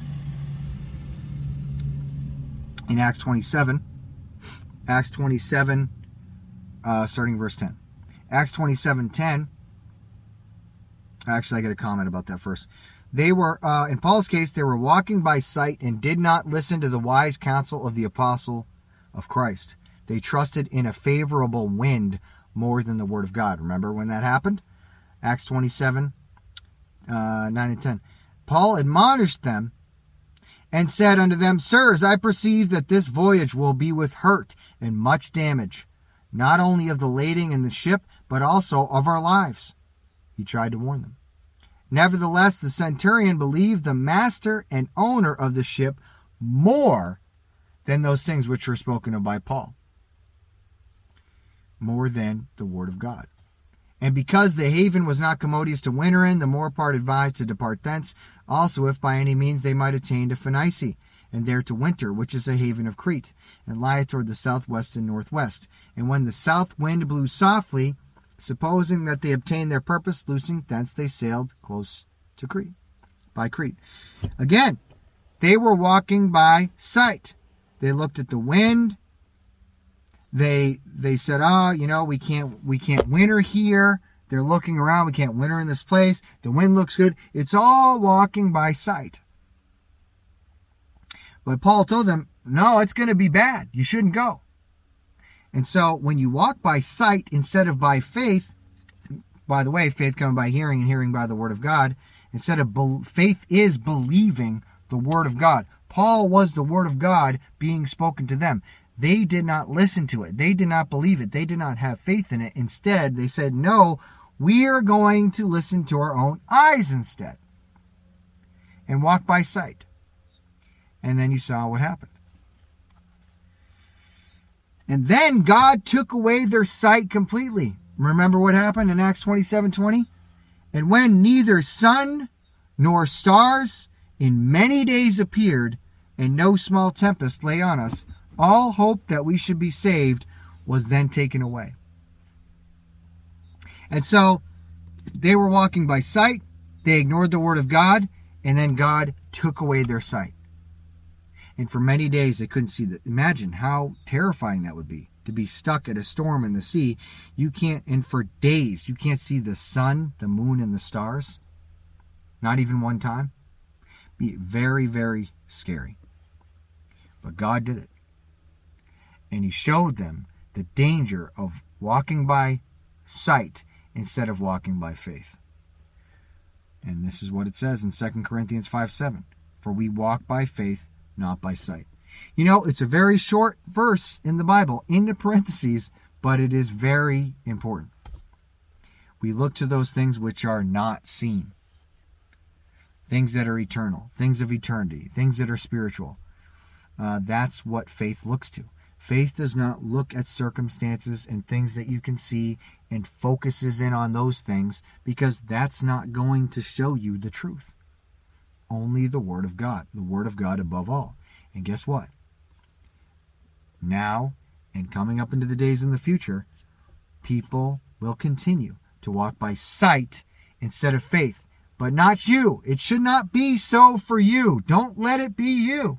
[SPEAKER 1] in Acts twenty-seven. Acts twenty-seven, uh, starting verse ten. Acts twenty-seven ten. Actually, I got a comment about that first. They were, uh, in Paul's case, they were walking by sight and did not listen to the wise counsel of the apostle of Christ. They trusted in a favorable wind more than the word of God. Remember when that happened? Acts twenty-seven, uh, nine and ten. Paul admonished them and said unto them, Sirs, I perceive that this voyage will be with hurt and much damage, not only of the lading and the ship, but also of our lives. He tried to warn them. Nevertheless, the centurion believed the master and owner of the ship more than those things which were spoken of by Paul. More than the word of God. And because the haven was not commodious to winter in, the more part advised to depart thence, also if by any means they might attain to Phoenicia, and there to winter, which is a haven of Crete, and lieth toward the southwest and northwest. And when the south wind blew softly, supposing that they obtained their purpose, loosing thence they sailed close to Crete, by Crete. Again, they were walking by sight. They looked at the wind. They they said, oh, you know, we can't we can't winter here. They're looking around. We can't winter in this place. The wind looks good. It's all walking by sight. But Paul told them, no, it's going to be bad. You shouldn't go. And so when you walk by sight instead of by faith, by the way, faith comes by hearing and hearing by the word of God. Instead of be- faith is believing the word of God. Paul was the word of God being spoken to them. They did not listen to it. They did not believe it. They did not have faith in it. Instead, they said, no, we are going to listen to our own eyes instead and walk by sight. And then you saw what happened. And then God took away their sight completely. Remember what happened in Acts twenty-seven twenty? And when neither sun nor stars in many days appeared, and no small tempest lay on us, all hope that we should be saved was then taken away. And so they were walking by sight, they ignored the word of God, and then God took away their sight. And for many days they couldn't see that. Imagine how terrifying that would be, to be stuck at a storm in the sea. You can't, and for days, you can't see the sun, the moon, and the stars. Not even one time. Be very, very scary. But God did it. And he showed them the danger of walking by sight instead of walking by faith. And this is what it says in Second Corinthians five seven. For we walk by faith, not by sight. You know, it's a very short verse in the Bible, in the parentheses, but it is very important. We look to those things which are not seen. Things that are eternal, things of eternity, things that are spiritual. Uh, that's what faith looks to. Faith does not look at circumstances and things that you can see and focuses in on those things, because that's not going to show you the truth. Only the Word of God, the Word of God above all. And guess what? Now, and coming up into the days in the future, people will continue to walk by sight instead of faith. But not you. It should not be so for you. Don't let it be you.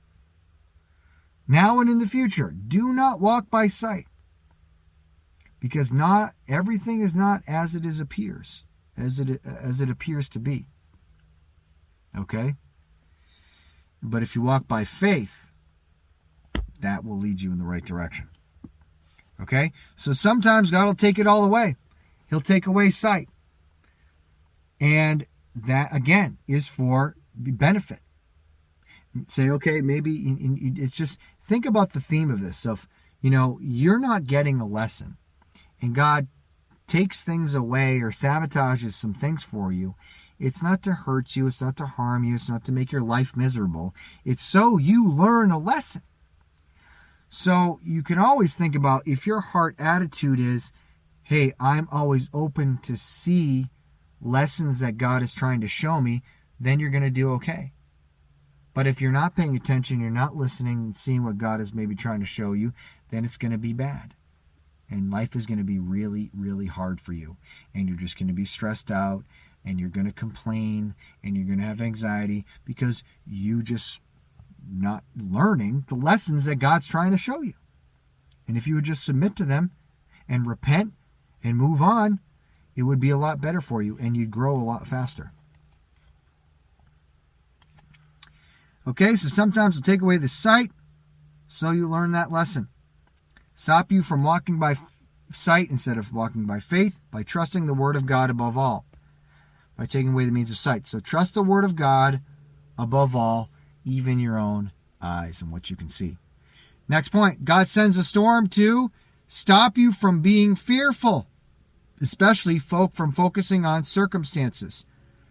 [SPEAKER 1] Now and in the future, do not walk by sight. Because not everything is not as it is appears, as it as it appears to be. Okay? But if you walk by faith, that will lead you in the right direction. Okay? So sometimes God will take it all away. He'll take away sight. And that, again, is for benefit. Say, okay, maybe in, in, it's just, think about the theme of this. Of, you know, you're not getting a lesson. And God takes things away or sabotages some things for you. It's not to hurt you. It's not to harm you. It's not to make your life miserable. It's so you learn a lesson. So you can always think about, if your heart attitude is, hey, I'm always open to see lessons that God is trying to show me, then you're going to do okay. But if you're not paying attention, you're not listening and seeing what God is maybe trying to show you, then it's going to be bad. And life is going to be really, really hard for you. And you're just going to be stressed out, and you're going to complain, and you're going to have anxiety because you just not learning the lessons that God's trying to show you. And if you would just submit to them and repent and move on, it would be a lot better for you, and you'd grow a lot faster. Okay, so sometimes it'll take away the sight, so you learn that lesson. Stop you from walking by sight instead of walking by faith, by trusting the Word of God above all, by taking away the means of sight. So trust the Word of God above all, even your own eyes and what you can see. Next point, God sends a storm to stop you from being fearful, especially folk from focusing on circumstances.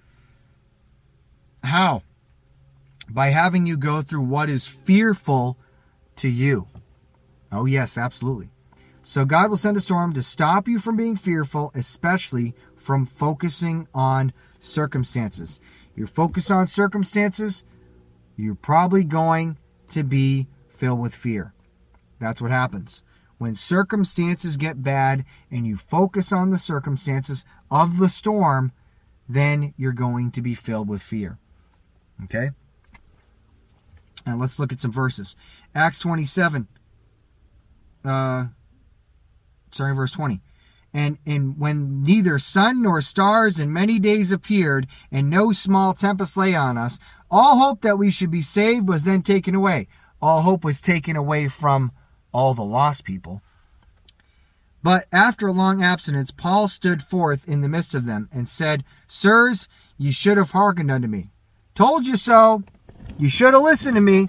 [SPEAKER 1] How? By having you go through what is fearful to you. Oh yes, absolutely. So God will send a storm to stop you from being fearful, especially from focusing on circumstances. You're focused on circumstances, you're probably going to be filled with fear. That's what happens. When circumstances get bad and you focus on the circumstances of the storm, then you're going to be filled with fear. Okay? And let's look at some verses. Acts twenty-seven. Uh, starting verse twenty. And, and when neither sun nor stars in many days appeared, and no small tempest lay on us, all hope that we should be saved was then taken away. All hope was taken away from all the lost people. But after a long abstinence, Paul stood forth in the midst of them and said, Sirs, ye should have hearkened unto me. Told you so. You should have listened to me.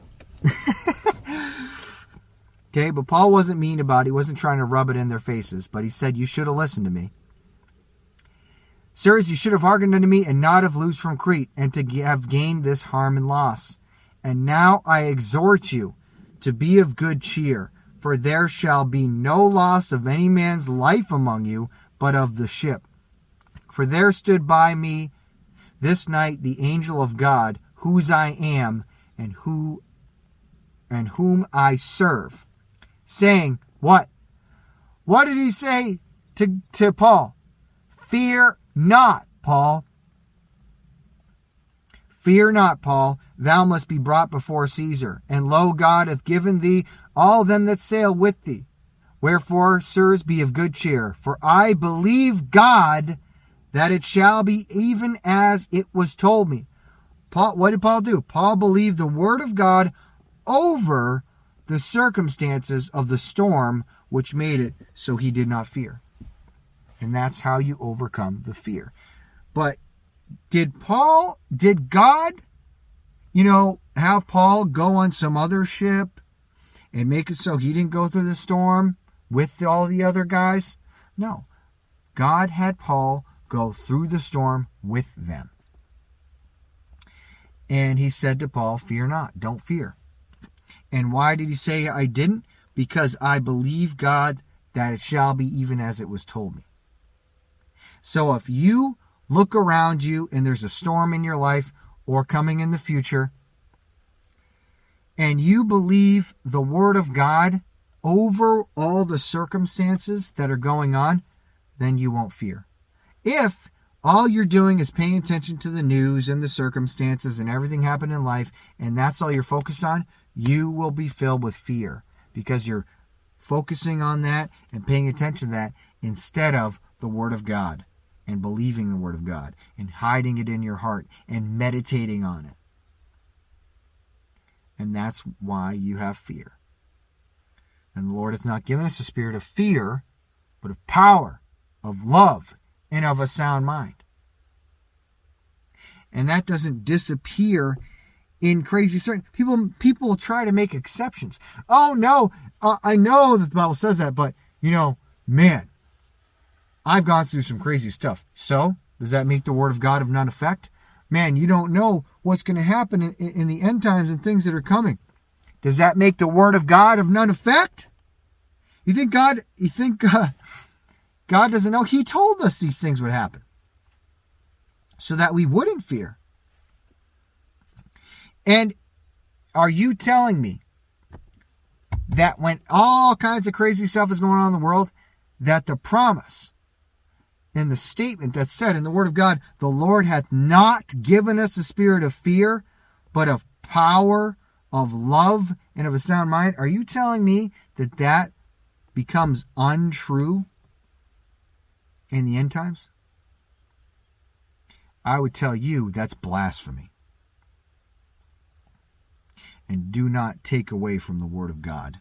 [SPEAKER 1] Okay, but Paul wasn't mean about it. He wasn't trying to rub it in their faces. But he said, you should have listened to me. Sirs, you should have hearkened unto me and not have loosed from Crete, and to have gained this harm and loss. And now I exhort you to be of good cheer, for there shall be no loss of any man's life among you, but of the ship. For there stood by me this night the angel of God, whose I am, and who and whom I serve, saying, what? What did he say to, to Paul? Fear not, Paul. Fear not, Paul. thou must be brought before Caesar. And lo, God hath given thee all them that sail with thee. Wherefore, sirs, be of good cheer. For I believe God that it shall be even as it was told me. Paul, what did Paul do? Paul believed the word of God over the circumstances of the storm which made it so he did not fear. And that's how you overcome the fear. But did Paul, did God, you know, have Paul go on some other ship and make it so he didn't go through the storm with all the other guys? No. God had Paul go through the storm with them. And he said to Paul, fear not, don't fear. And why did he say I didn't? Because I believe God that it shall be even as it was told me. So if you look around you and there's a storm in your life or coming in the future, and you believe the word of God over all the circumstances that are going on, then you won't fear. If all you're doing is paying attention to the news and the circumstances and everything happening in life, and that's all you're focused on, you will be filled with fear because you're focusing on that and paying attention to that instead of the Word of God and believing the Word of God and hiding it in your heart and meditating on it. And that's why you have fear. And the Lord hath not given us a spirit of fear, but of power, of love, and of a sound mind. And that doesn't disappear in crazy certain people. People try to make exceptions. Oh no, uh, I know that the Bible says that, but you know, man, I've gone through some crazy stuff. So does that make the Word of God of none effect? Man, you don't know what's going to happen in, in the end times and things that are coming. Does that make the Word of God of none effect? You think God? You think uh, God doesn't know? He told us these things would happen, so that we wouldn't fear. And are you telling me that when all kinds of crazy stuff is going on in the world, that the promise and the statement that's said in the Word of God, the Lord hath not given us a spirit of fear, but of power, of love, and of a sound mind? Are you telling me that that becomes untrue in the end times? I would tell you that's blasphemy. And do not take away from the Word of God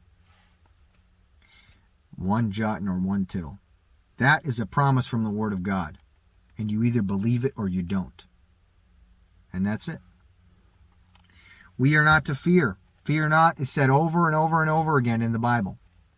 [SPEAKER 1] one jot nor one tittle. That is a promise from the Word of God. And you either believe it or you don't. And that's it. We are not to fear. Fear not is said over and over and over again in the Bible.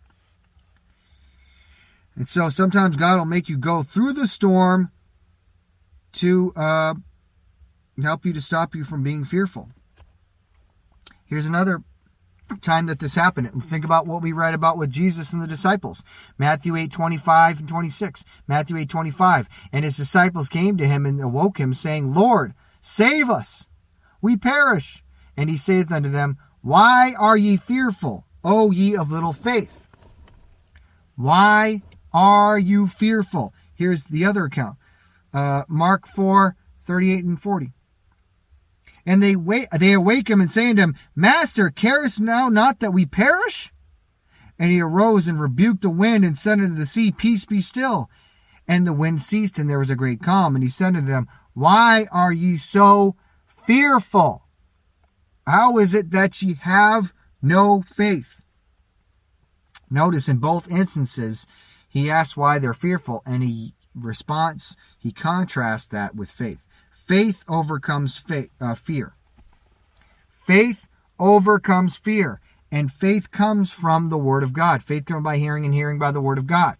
[SPEAKER 1] And so sometimes God will make you go through the storm to uh, help you to stop you from being fearful. Here's another time that this happened. Think about what we read about with Jesus and the disciples. Matthew eight twenty-five and twenty-six. Matthew eight twenty-five. And his disciples came to him and awoke him, saying, Lord, save us, we perish. And he saith unto them, Why are ye fearful, O ye of little faith? Why are you fearful? Here's the other account. Uh, Mark four thirty-eight and forty. And they wait, they awake him and say unto him, Master, carest thou not that we perish? And he arose and rebuked the wind and said unto the sea, Peace, be still. And the wind ceased, and there was a great calm. And he said unto them, Why are ye so fearful? How is it that ye have no faith? Notice in both instances, he asks why they're fearful, and he responds, he contrasts that with faith. Faith overcomes faith, uh, fear. Faith overcomes fear. And faith comes from the Word of God. Faith comes by hearing, and hearing by the Word of God.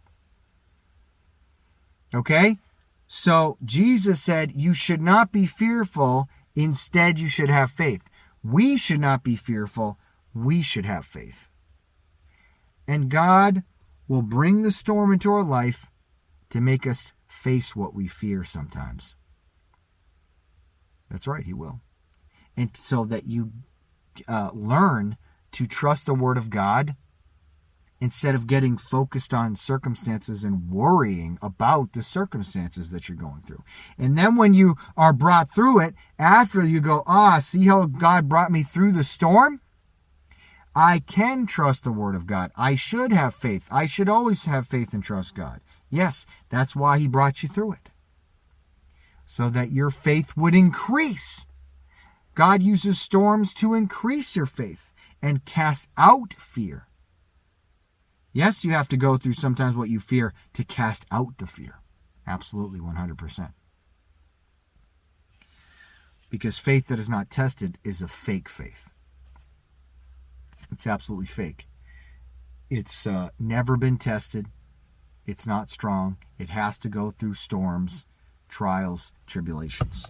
[SPEAKER 1] Okay? So Jesus said you should not be fearful. Instead, you should have faith. We should not be fearful. We should have faith. And God will bring the storm into our life to make us face what we fear sometimes. That's right, he will. And so that you uh, learn to trust the Word of God instead of getting focused on circumstances and worrying about the circumstances that you're going through. And then when you are brought through it, after you go, ah, see how God brought me through the storm? I can trust the Word of God. I should have faith. I should always have faith and trust God. Yes, that's why He brought you through it. So that your faith would increase. God uses storms to increase your faith and cast out fear. Yes, you have to go through sometimes what you fear to cast out the fear. Absolutely, one hundred percent. Because faith that is not tested is a fake faith. It's absolutely fake. It's uh, never been tested. It's not strong. It has to go through storms, trials, tribulations.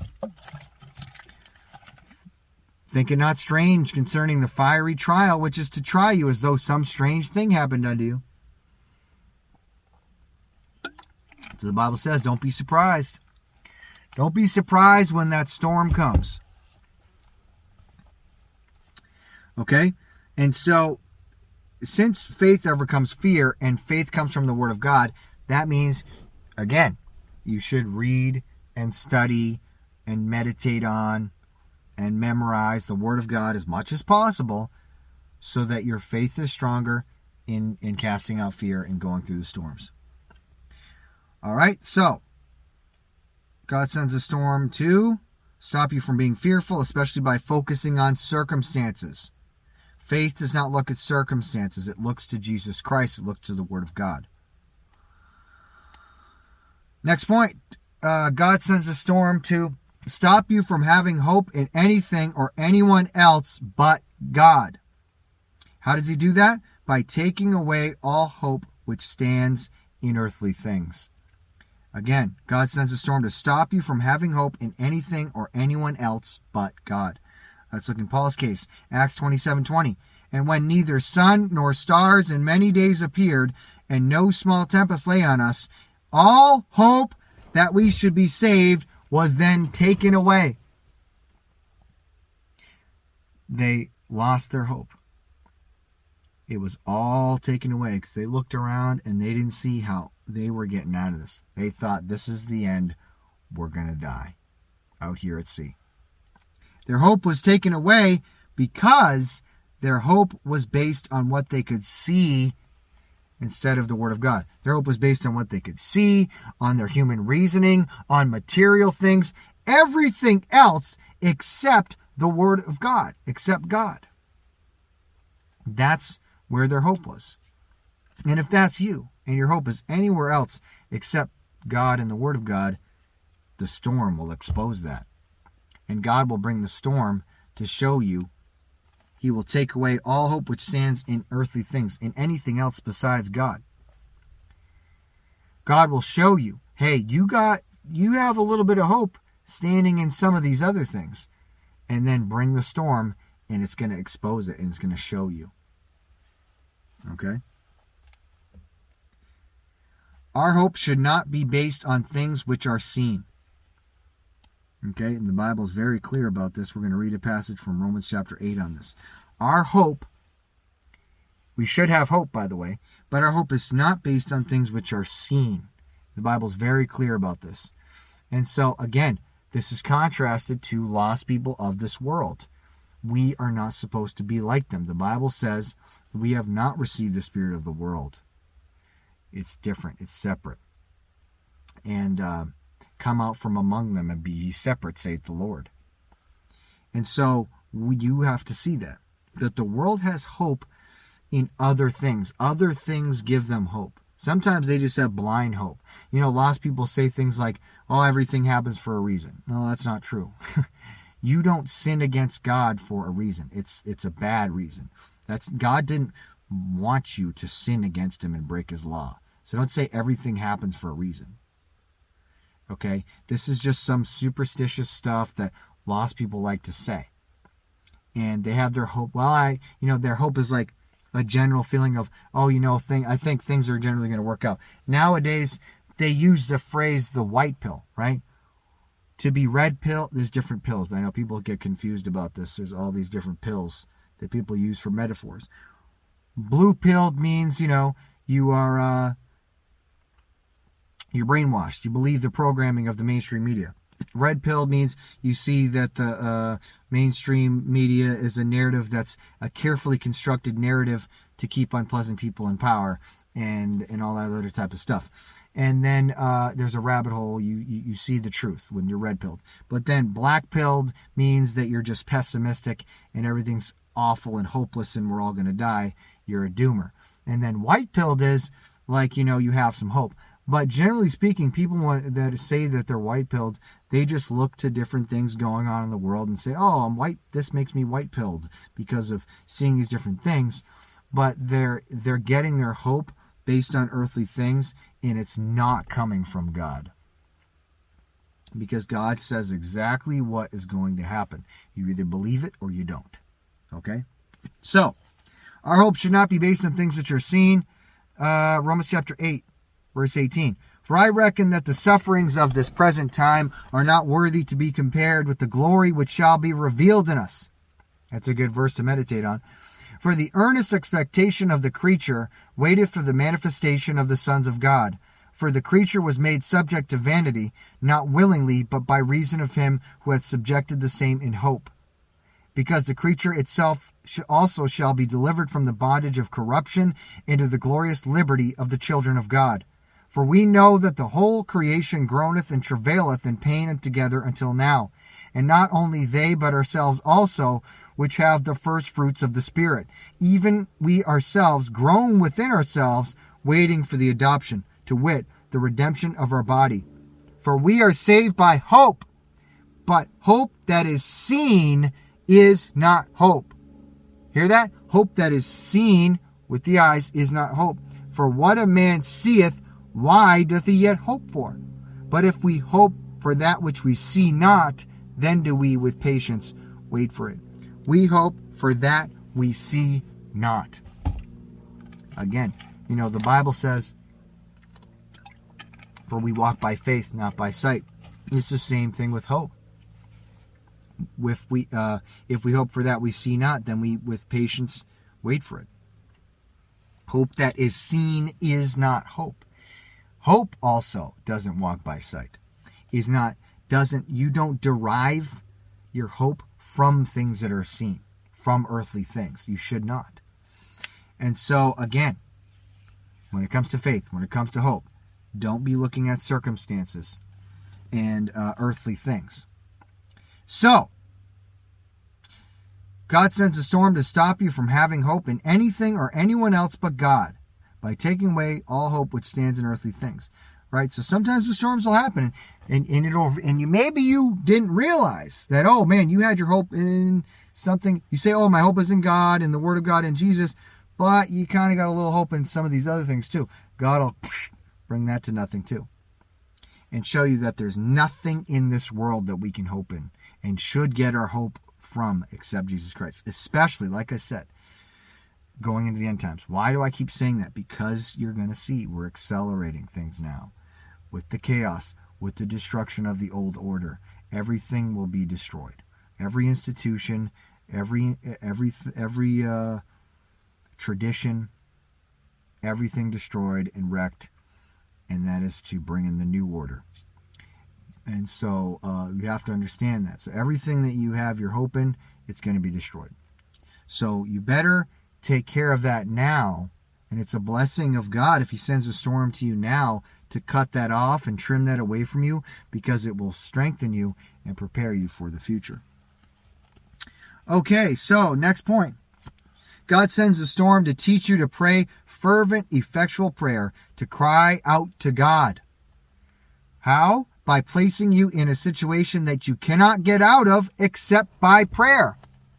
[SPEAKER 1] Think it not strange concerning the fiery trial, which is to try you as though some strange thing happened unto you. So the Bible says, don't be surprised. Don't be surprised when that storm comes. Okay? And so, since faith overcomes fear, and faith comes from the Word of God, that means, again, you should read and study and meditate on and memorize the Word of God as much as possible so that your faith is stronger in, in casting out fear and going through the storms. All right, so God sends a storm to stop you from being fearful, especially by focusing on circumstances. Faith does not look at circumstances. It looks to Jesus Christ. It looks to the Word of God. Next point. Uh, God sends a storm to stop you from having hope in anything or anyone else but God. How does He do that? By taking away all hope which stands in earthly things. Again, God sends a storm to stop you from having hope in anything or anyone else but God. Let's look in Paul's case. Acts twenty-seven twenty. And when neither sun nor stars in many days appeared, and no small tempest lay on us, all hope that we should be saved was then taken away. They lost their hope. It was all taken away because they looked around and they didn't see how they were getting out of this. They thought, this is the end. We're going to die out here at sea. Their hope was taken away because their hope was based on what they could see instead of the Word of God. Their hope was based on what they could see, on their human reasoning, on material things, everything else except the Word of God, except God. That's where their hope was. And if that's you, and your hope is anywhere else except God and the Word of God, the storm will expose that. And God will bring the storm to show you. He will take away all hope which stands in earthly things, in anything else besides God. God will show you, hey, you got, you have a little bit of hope standing in some of these other things. And then bring the storm, and it's going to expose it, and it's going to show you. Okay? Our hope should not be based on things which are seen. Okay, and the Bible is very clear about this. We're going to read a passage from Romans chapter eight on this. Our hope, we should have hope, by the way, but our hope is not based on things which are seen. The Bible is very clear about this. And so, again, this is contrasted to lost people of this world. We are not supposed to be like them. The Bible says we have not received the spirit of the world. It's different. It's separate. And, uh, come out from among them and be ye separate, saith the Lord. And so you have to see that. That the world has hope in other things. Other things give them hope. Sometimes they just have blind hope. You know, lost people say things like, oh, everything happens for a reason. No, that's not true. You don't sin against God for a reason. It's it's a bad reason. That's God didn't want you to sin against Him and break His law. So don't say everything happens for a reason. Okay, this is just some superstitious stuff that lost people like to say. And they have their hope. Well, I, you know, their hope is like a general feeling of, oh, you know, thing. I think things are generally going to work out. Nowadays, they use the phrase the white pill, right? To be red pill, there's different pills. But I know people get confused about this. There's all these different pills that people use for metaphors. Blue-pilled means, you know, you are uh, you're brainwashed. You believe the programming of the mainstream media. Red-pilled means you see that the uh, mainstream media is a narrative that's a carefully constructed narrative to keep unpleasant people in power and, and all that other type of stuff. And then uh, there's a rabbit hole. You, you you see the truth when you're red-pilled. But then black-pilled means that you're just pessimistic and everything's awful and hopeless and we're all going to die. You're a doomer. And then white-pilled is like, you know, you have some hope. But generally speaking, people want, that say that they're white-pilled, they just look to different things going on in the world and say, oh, I'm white. This makes me white-pilled because of seeing these different things. But they're they're getting their hope based on earthly things, and it's not coming from God. Because God says exactly what is going to happen. You either believe it or you don't. Okay? So, our hope should not be based on things which are seen. Uh, Romans chapter eight, verse eighteen. For I reckon that the sufferings of this present time are not worthy to be compared with the glory which shall be revealed in us. That's a good verse to meditate on. For the earnest expectation of the creature waiteth for the manifestation of the sons of God. For the creature was made subject to vanity, not willingly, but by reason of him who hath subjected the same in hope. Because the creature itself also shall be delivered from the bondage of corruption into the glorious liberty of the children of God. For we know that the whole creation groaneth and travaileth in pain together until now. And not only they, but ourselves also, which have the first fruits of the Spirit. Even we ourselves groan within ourselves, waiting for the adoption, to wit, the redemption of our body. For we are saved by hope, but hope that is seen is not hope. Hear that? Hope that is seen with the eyes is not hope. For what a man seeth, why doth he yet hope for? But if we hope for that which we see not, then do we with patience wait for it. We hope for that we see not. Again, you know, the Bible says, for we walk by faith, not by sight. It's the same thing with hope. If we, uh, if we hope for that we see not, then we with patience wait for it. Hope that is seen is not hope. Hope also doesn't walk by sight. Is not, doesn't, you don't derive your hope from things that are seen, from earthly things. You should not. And so, again, when it comes to faith, when it comes to hope, don't be looking at circumstances and uh, earthly things. So, God sends a storm to stop you from having hope in anything or anyone else but God, by taking away all hope which stands in earthly things. Right? So sometimes the storms will happen, and, and it'll and you maybe you didn't realize that, oh man, you had your hope in something. You say, oh, my hope is in God and the Word of God and Jesus, but you kind of got a little hope in some of these other things too. God will bring that to nothing too, and show you that there's nothing in this world that we can hope in and should get our hope from except Jesus Christ. Especially, like I said, going into the end times. Why do I keep saying that? Because you're going to see we're accelerating things now. With the chaos, with the destruction of the old order, everything will be destroyed. Every institution, every every every uh, tradition, everything destroyed and wrecked, and that is to bring in the new order. And so uh, you have to understand that. So everything that you have your hope in, it's going to be destroyed. So you better take care of that now, and it's a blessing of God if He sends a storm to you now to cut that off and trim that away from you, because it will strengthen you and prepare you for the future. Okay, so next point. God sends a storm to teach you to pray fervent, effectual prayer, to cry out to God. How? By placing you in a situation that you cannot get out of except by prayer.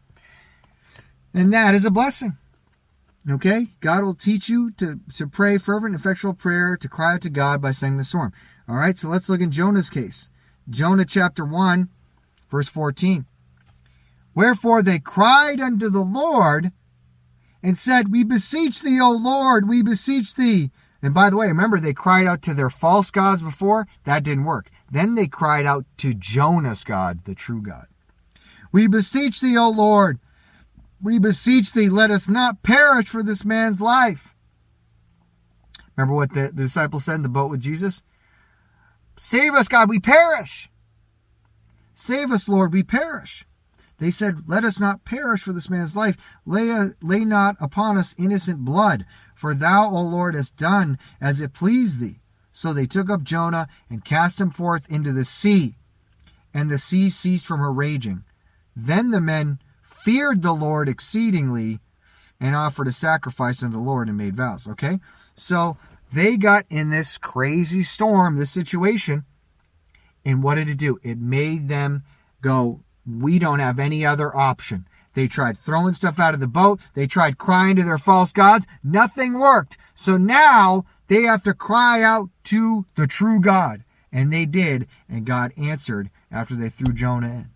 [SPEAKER 1] And that is a blessing. Okay? God will teach you to, to pray fervent, effectual prayer, to cry out to God by sending the storm. All right, so let's look in Jonah's case. Jonah chapter one, verse fourteen. Wherefore they cried unto the Lord and said, We beseech thee, O Lord, we beseech thee. And by the way, remember they cried out to their false gods before? That didn't work. Then they cried out to Jonah's God, the true God. We beseech thee, O Lord, we beseech thee, let us not perish for this man's life. Remember what the, the disciples said in the boat with Jesus? Save us, God, we perish. Save us, Lord, we perish. They said, let us not perish for this man's life. Lay, a, lay not upon us innocent blood, for thou, O Lord, hast done as it pleased thee. So they took up Jonah and cast him forth into the sea, and the sea ceased from her raging. Then the men feared the Lord exceedingly and offered a sacrifice unto the Lord and made vows. Okay? So they got in this crazy storm, this situation, and what did it do? It made them go, we don't have any other option. They tried throwing stuff out of the boat. They tried crying to their false gods. Nothing worked. So now they have to cry out to the true God. And they did, and God answered after they threw Jonah in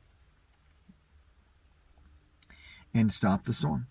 [SPEAKER 1] and stopped the storm.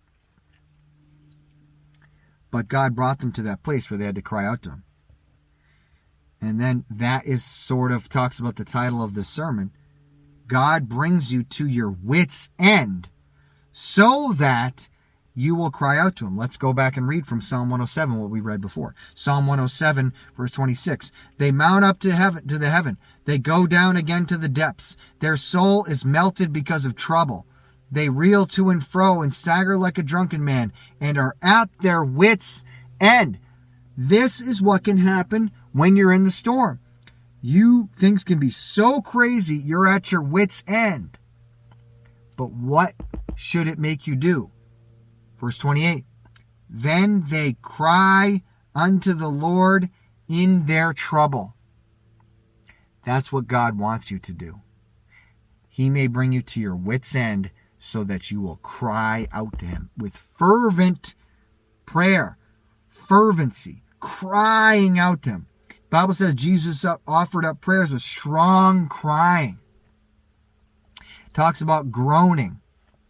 [SPEAKER 1] But God brought them to that place where they had to cry out to him. And then that is sort of talks about the title of this sermon. God brings you to your wit's end so that you will cry out to him. Let's go back and read from Psalm one oh seven, what we read before. Psalm one oh seven, verse twenty-six. They mount up to heaven, to the heaven. They go down again to the depths. Their soul is melted because of trouble. They reel to and fro and stagger like a drunken man and are at their wit's end. This is what can happen when you're in the storm. You, things can be so crazy, you're at your wit's end. But what should it make you do? Verse twenty-eight. Then they cry unto the Lord in their trouble. That's what God wants you to do. He may bring you to your wit's end so that you will cry out to him with fervent prayer, fervency, crying out to him. The Bible says Jesus offered up prayers with strong crying. It talks about groaning,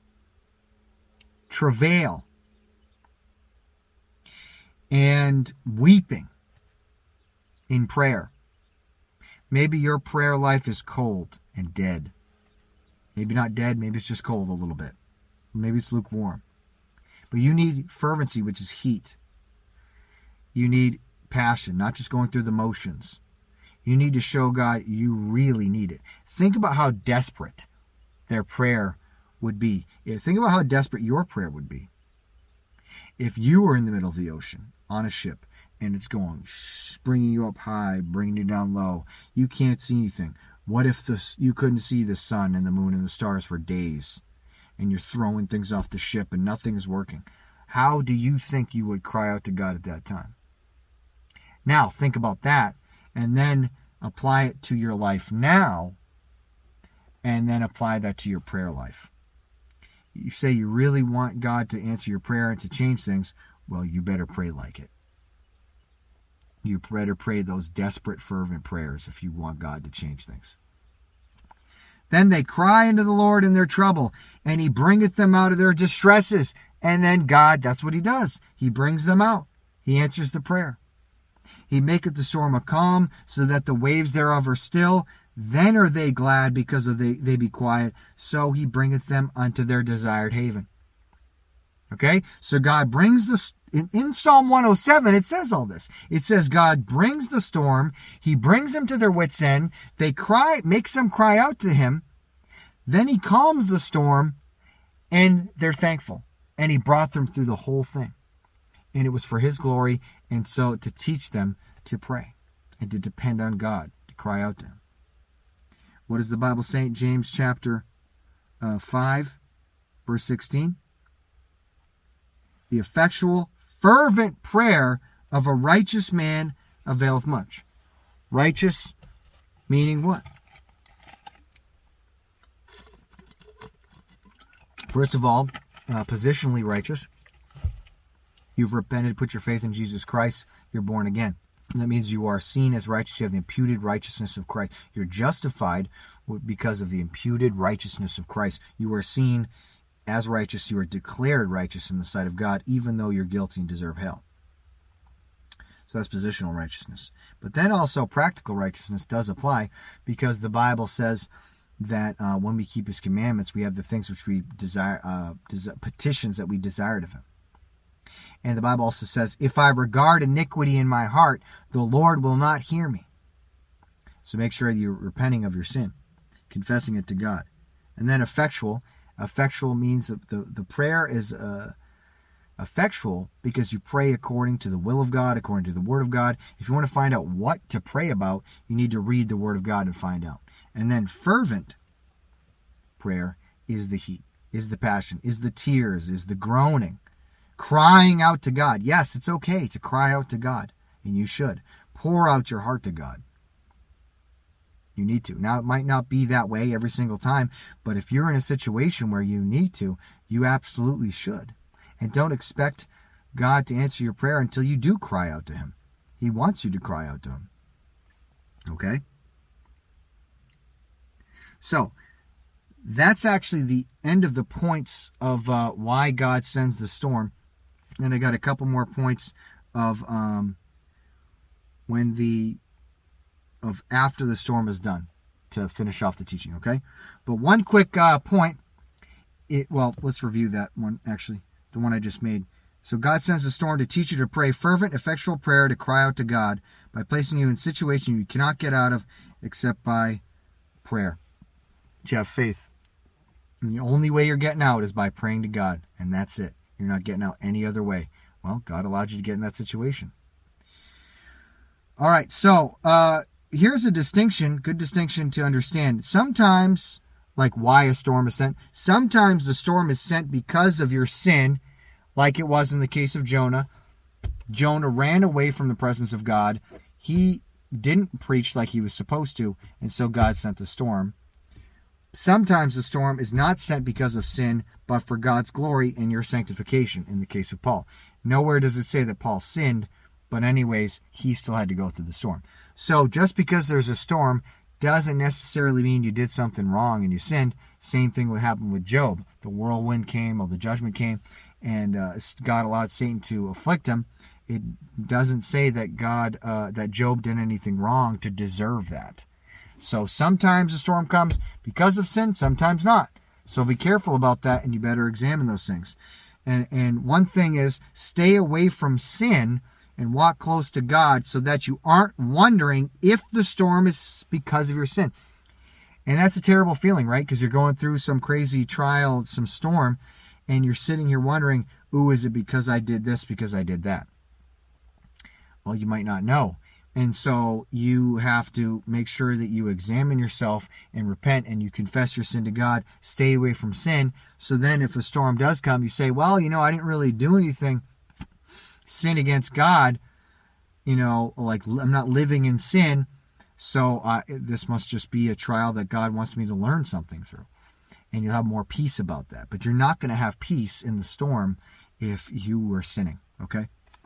[SPEAKER 1] travail, and weeping in prayer. Maybe your prayer life is cold and dead. Maybe not dead, maybe it's just cold a little bit. Maybe it's lukewarm. But you need fervency, which is heat. You need passion, not just going through the motions. You need to show God you really need it. Think about how desperate their prayer would be. Think about how desperate your prayer would be. If you were in the middle of the ocean on a ship and it's going, bringing you up high, bringing you down low, you can't see anything. What if this, you couldn't see the sun and the moon and the stars for days and you're throwing things off the ship and nothing's working? How do you think you would cry out to God at that time? Now, think about that and then apply it to your life now and then apply that to your prayer life. You say you really want God to answer your prayer and to change things, well, you better pray like it. You better pray those desperate, fervent prayers if you want God to change things. Then they cry unto the Lord in their trouble, and he bringeth them out of their distresses. And then God, that's what he does. He brings them out. He answers the prayer. He maketh the storm a calm, so that the waves thereof are still. Then are they glad, because of they, they be quiet. So he bringeth them unto their desired haven. Okay? So God brings the... In, in Psalm one oh seven, it says all this. It says God brings the storm. He brings them to their wits' end. They cry, makes them cry out to him. Then he calms the storm, and they're thankful. And he brought them through the whole thing. And it was for his glory, and so to teach them to pray and to depend on God, to cry out to him. What does the Bible say? James chapter uh, five, verse sixteen. The effectual, fervent prayer of a righteous man availeth much. Righteous meaning what? First of all, uh, positionally righteous. You've repented, put your faith in Jesus Christ, you're born again. That means you are seen as righteous. You have the imputed righteousness of Christ. You're justified because of the imputed righteousness of Christ. You are seen as righteous. You are declared righteous in the sight of God, even though you're guilty and deserve hell. So that's positional righteousness. But then also practical righteousness does apply, because the Bible says that uh, when we keep his commandments, we have the things which we desire, uh, des- petitions that we desired of him. And the Bible also says, if I regard iniquity in my heart, the Lord will not hear me. So make sure you're repenting of your sin, confessing it to God. And then effectual. Effectual means that the, the prayer is uh, effectual because you pray according to the will of God, according to the Word of God. If you want to find out what to pray about, you need to read the Word of God and find out. And then fervent prayer is the heat, is the passion, is the tears, is the groaning, crying out to God. Yes, it's okay to cry out to God, and you should. Pour out your heart to God. You need to. Now, it might not be that way every single time, but if you're in a situation where you need to, you absolutely should. And don't expect God to answer your prayer until you do cry out to him. He wants you to cry out to him. Okay? So, that's actually the end of the points of uh, why God sends the storm. And I got a couple more points of um, when the of after the storm is done to finish off the teaching, okay? But one quick uh, point, it well, let's review that one, actually, the one I just made. So God sends the storm to teach you to pray fervent, effectual prayer, to cry out to God by placing you in a situation you cannot get out of except by prayer. To have faith. And the only way you're getting out is by praying to God, and that's it. You're not getting out any other way. Well, God allowed you to get in that situation. All right, so uh, here's a distinction, good distinction to understand. Sometimes, like why a storm is sent, sometimes the storm is sent because of your sin, like it was in the case of Jonah. Jonah ran away from the presence of God. He didn't preach like he was supposed to, and so God sent the storm. Sometimes the storm is not sent because of sin, but for God's glory and your sanctification, in the case of Paul. Nowhere does it say that Paul sinned, but anyways, he still had to go through the storm. So just because there's a storm doesn't necessarily mean you did something wrong and you sinned. Same thing would happen with Job. The whirlwind came, or the judgment came, and uh, God allowed Satan to afflict him. It doesn't say that God, uh, that Job did anything wrong to deserve that. So sometimes a storm comes because of sin, sometimes not. So be careful about that, and you better examine those things. And and one thing is, stay away from sin and walk close to God so that you aren't wondering if the storm is because of your sin. And that's a terrible feeling, right? Because you're going through some crazy trial, some storm, and you're sitting here wondering, ooh, is it because I did this, because I did that? Well, you might not know. And so you have to make sure that you examine yourself and repent and you confess your sin to God. Stay away from sin. So then if a storm does come, you say, well, you know, I didn't really do anything, sin against God. You know, like I'm not living in sin. So uh, this must just be a trial that God wants me to learn something through. And you'll have more peace about that. But you're not going to have peace in the storm if you were sinning. Okay?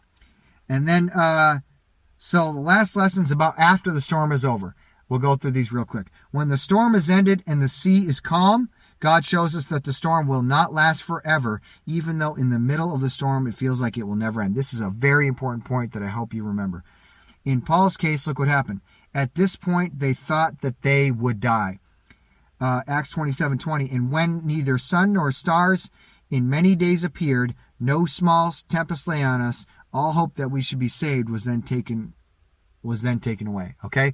[SPEAKER 1] And then... uh So the last lesson's about after the storm is over. We'll go through these real quick. When the storm is ended and the sea is calm, God shows us that the storm will not last forever, even though in the middle of the storm it feels like it will never end. This is a very important point that I hope you remember. In Paul's case, look what happened. At this point, they thought that they would die. Uh, Acts twenty-seven twenty. And when neither sun nor stars in many days appeared, no small tempest lay on us, all hope that we should be saved was then taken was then taken away. Okay?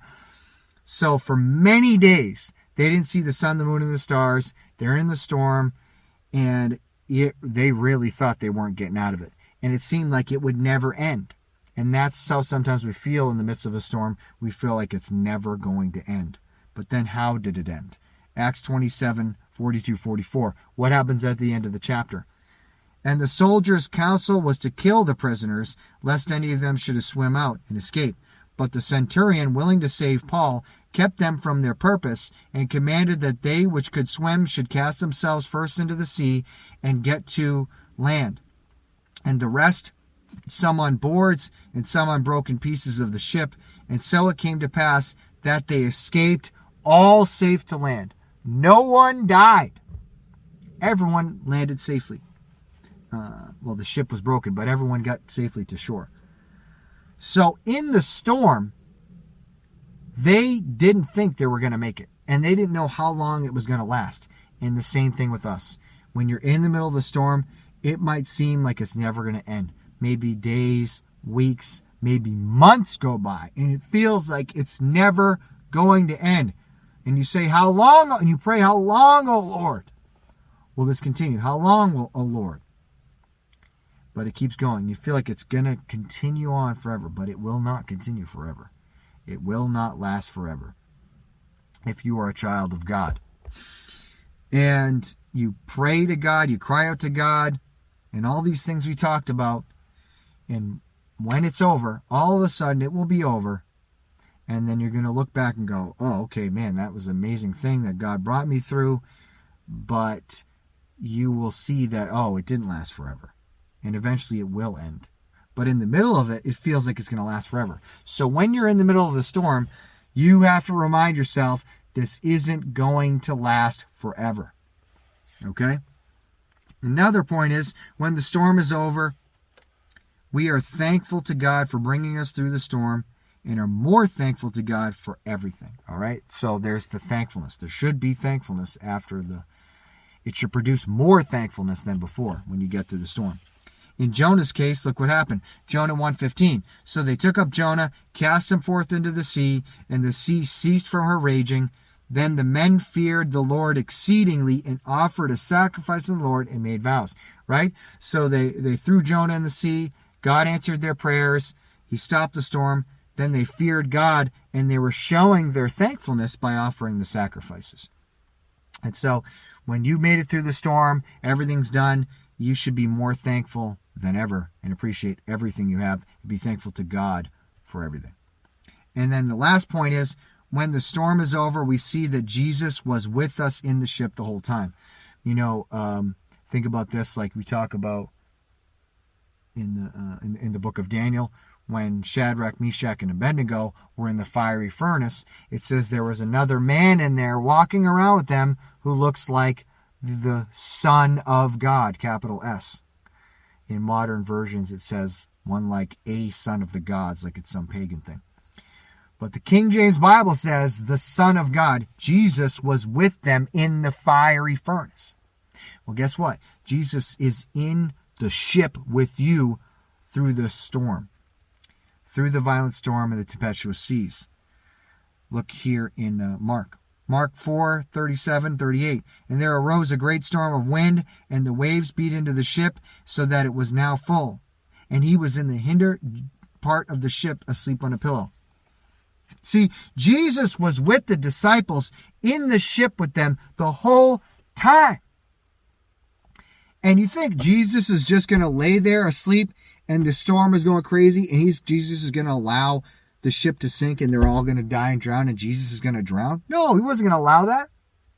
[SPEAKER 1] So for many days, they didn't see the sun, the moon, and the stars. They're in the storm, and it, they really thought they weren't getting out of it. And it seemed like it would never end. And that's how sometimes we feel in the midst of a storm. We feel like it's never going to end. But then how did it end? Acts twenty-seven, forty-two, forty-four. What happens at the end of the chapter? And the soldiers' counsel was to kill the prisoners, lest any of them should swim out and escape. But the centurion, willing to save Paul, kept them from their purpose, and commanded that they which could swim should cast themselves first into the sea and get to land. And the rest, some on boards, and some on broken pieces of the ship. And so it came to pass that they escaped, all safe to land. No one died. Everyone landed safely. Uh, well, the ship was broken, but everyone got safely to shore. So in the storm, they didn't think they were going to make it. and they didn't know how long it was going to last. And the same thing with us. When you're in the middle of the storm, it might seem like it's never going to end. Maybe days, weeks, maybe months go by, and it feels like it's never going to end. And you say, how long? And you pray, how long, O Lord, will this continue? How long, will, O Lord? But it keeps going. You feel like it's going to continue on forever, but it will not continue forever. It will not last forever if you are a child of God. And you pray to God, you cry out to God, and all these things we talked about. And when it's over, all of a sudden it will be over. And then you're going to look back and go, oh, okay, man, that was an amazing thing that God brought me through. But you will see that, oh, it didn't last forever. And eventually it will end. But in the middle of it, it feels like it's going to last forever. So when you're in the middle of the storm, you have to remind yourself, this isn't going to last forever. Okay? Another point is, when the storm is over, we are thankful to God for bringing us through the storm and are more thankful to God for everything. All right? So there's the thankfulness. There should be thankfulness after the... It should produce more thankfulness than before when you get through the storm. In Jonah's case, look what happened. Jonah one fifteen. So they took up Jonah, cast him forth into the sea, and the sea ceased from her raging. Then the men feared the Lord exceedingly and offered a sacrifice to the Lord and made vows. Right? So they, they threw Jonah in the sea. God answered their prayers. He stopped the storm. Then they feared God, and they were showing their thankfulness by offering the sacrifices. And so when you made it through the storm, everything's done, you should be more thankful than ever and appreciate everything you have and be thankful to God for everything. And then the last point is, when the storm is over, we see that Jesus was with us in the ship the whole time. You know, um, think about this, like we talk about in the uh, in, in the book of Daniel, when Shadrach, Meshach, and Abednego were in the fiery furnace. It says there was another man in there walking around with them who looks like the Son of God, capital S. In modern versions, it says one like a son of the gods, like it's some pagan thing. But the King James Bible says the Son of God, Jesus, was with them in the fiery furnace. Well, guess what? Jesus is in the ship with you through the storm, through the violent storm and the tempestuous seas. Look here in uh, Mark. Mark four, thirty-seven, thirty-eight. And there arose a great storm of wind, and the waves beat into the ship, so that it was now full. And he was in the hinder part of the ship, asleep on a pillow. See, Jesus was with the disciples in the ship with them the whole time. And you think Jesus is just going to lay there asleep and the storm is going crazy and he's Jesus is going to allow the ship to sink and they're all going to die and drown and Jesus is going to drown? No, he wasn't going to allow that.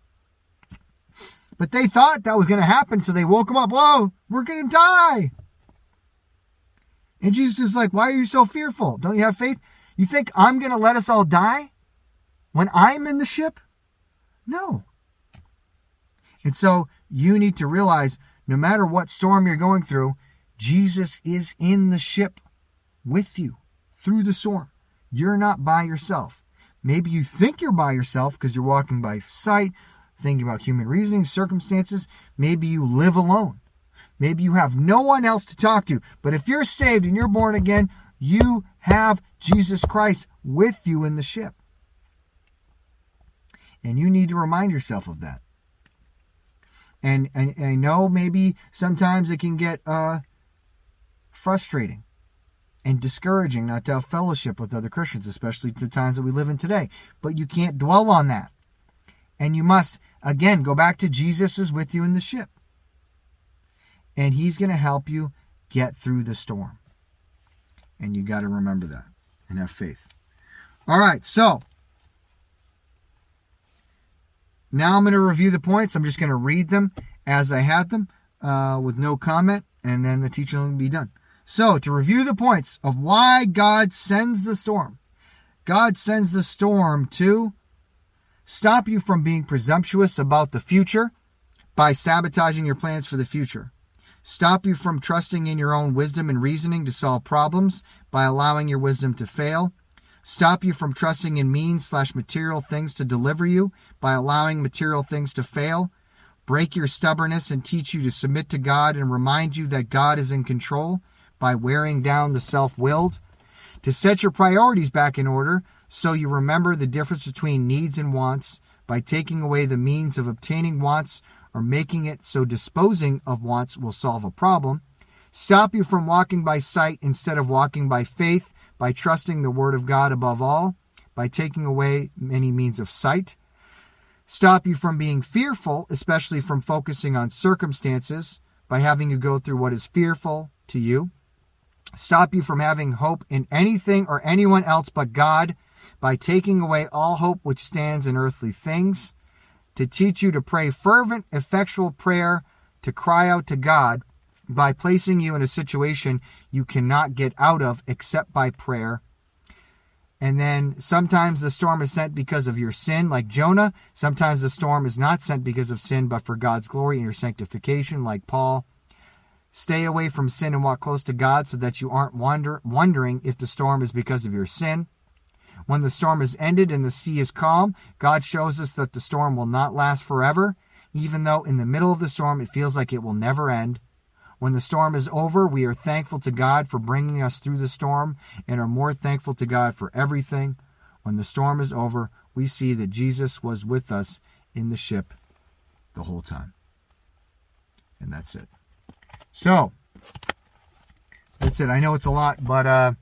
[SPEAKER 1] But they thought that was going to happen, so they woke him up. Whoa, we're going to die. And Jesus is like, why are you so fearful? Don't you have faith? You think I'm going to let us all die when I'm in the ship? No. And so you need to realize, no matter what storm you're going through, Jesus is in the ship with you through the storm. You're not by yourself. Maybe you think you're by yourself because you're walking by sight, thinking about human reasoning, circumstances. Maybe you live alone. Maybe you have no one else to talk to. But if you're saved and you're born again, you have Jesus Christ with you in the ship. And you need to remind yourself of that. And, and, and I know maybe sometimes it can get uh, frustrating and discouraging not to have fellowship with other Christians, especially the times that we live in today. But you can't dwell on that. And you must, again, go back to Jesus is with you in the ship. And he's going to help you get through the storm. And you got to remember that and have faith. All right, so now I'm going to review the points. I'm just going to read them as I had them uh, with no comment, and then the teaching will be done. So, to review the points of why God sends the storm. God sends the storm to stop you from being presumptuous about the future by sabotaging your plans for the future. Stop you from trusting in your own wisdom and reasoning to solve problems by allowing your wisdom to fail. stop you from trusting in means slash material things to deliver you by allowing material things to fail, break your stubbornness and teach you to submit to God and remind you that God is in control by wearing down the self-willed, to set your priorities back in order so you remember the difference between needs and wants by taking away the means of obtaining wants or making it so disposing of wants will solve a problem, stop you from walking by sight instead of walking by faith by trusting the Word of God above all, by taking away any means of sight, stop you from being fearful, especially from focusing on circumstances, by having you go through what is fearful to you, stop you from having hope in anything or anyone else but God, by taking away all hope which stands in earthly things, to teach you to pray fervent, effectual prayer, to cry out to God, by placing you in a situation you cannot get out of except by prayer. And then sometimes the storm is sent because of your sin, like Jonah. Sometimes the storm is not sent because of sin, but for God's glory and your sanctification, like Paul. Stay away from sin and walk close to God so that you aren't wonder, wondering if the storm is because of your sin. When the storm is ended and the sea is calm, God shows us that the storm will not last forever, even though in the middle of the storm it feels like it will never end. When the storm is over, we are thankful to God for bringing us through the storm and are more thankful to God for everything. When the storm is over, we see that Jesus was with us in the ship the whole time. And that's it. So, that's it. I know it's a lot, but uh,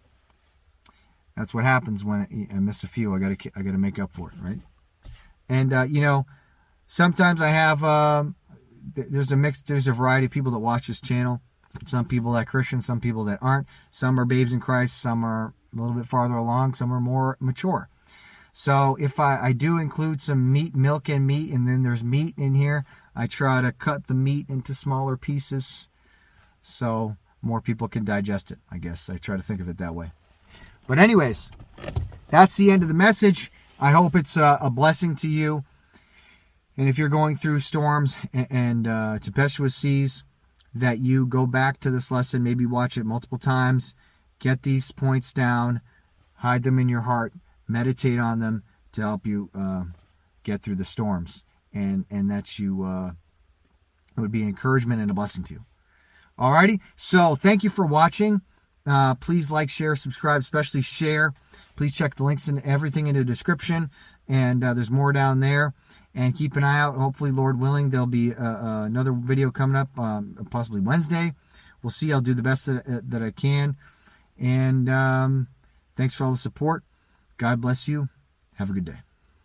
[SPEAKER 1] that's what happens when I miss a few. I gotta, I gotta make up for it, right? And uh, you know, sometimes I have. Um, There's a mix, there's a variety of people that watch this channel. Some people that are Christians, some people that aren't. Some are babes in Christ, some are a little bit farther along, some are more mature. So if I, I do include some meat, milk and meat, and then there's meat in here, I try to cut the meat into smaller pieces so more people can digest it, I guess. I try to think of it that way. But anyways, that's the end of the message. I hope it's a, a blessing to you. And if you're going through storms and, and uh, tempestuous seas, that you go back to this lesson, maybe watch it multiple times, get these points down, hide them in your heart, meditate on them to help you uh, get through the storms. And, and that you, uh, it would be an encouragement and a blessing to you. Alrighty, so thank you for watching. Uh, please like, share, subscribe, especially share. Please check the links and everything in the description. And uh, there's more down there. And keep an eye out. Hopefully, Lord willing, there'll be uh, uh, another video coming up, um, possibly Wednesday. We'll see. I'll do the best that, that I can. And um, thanks for all the support. God bless you. Have a good day.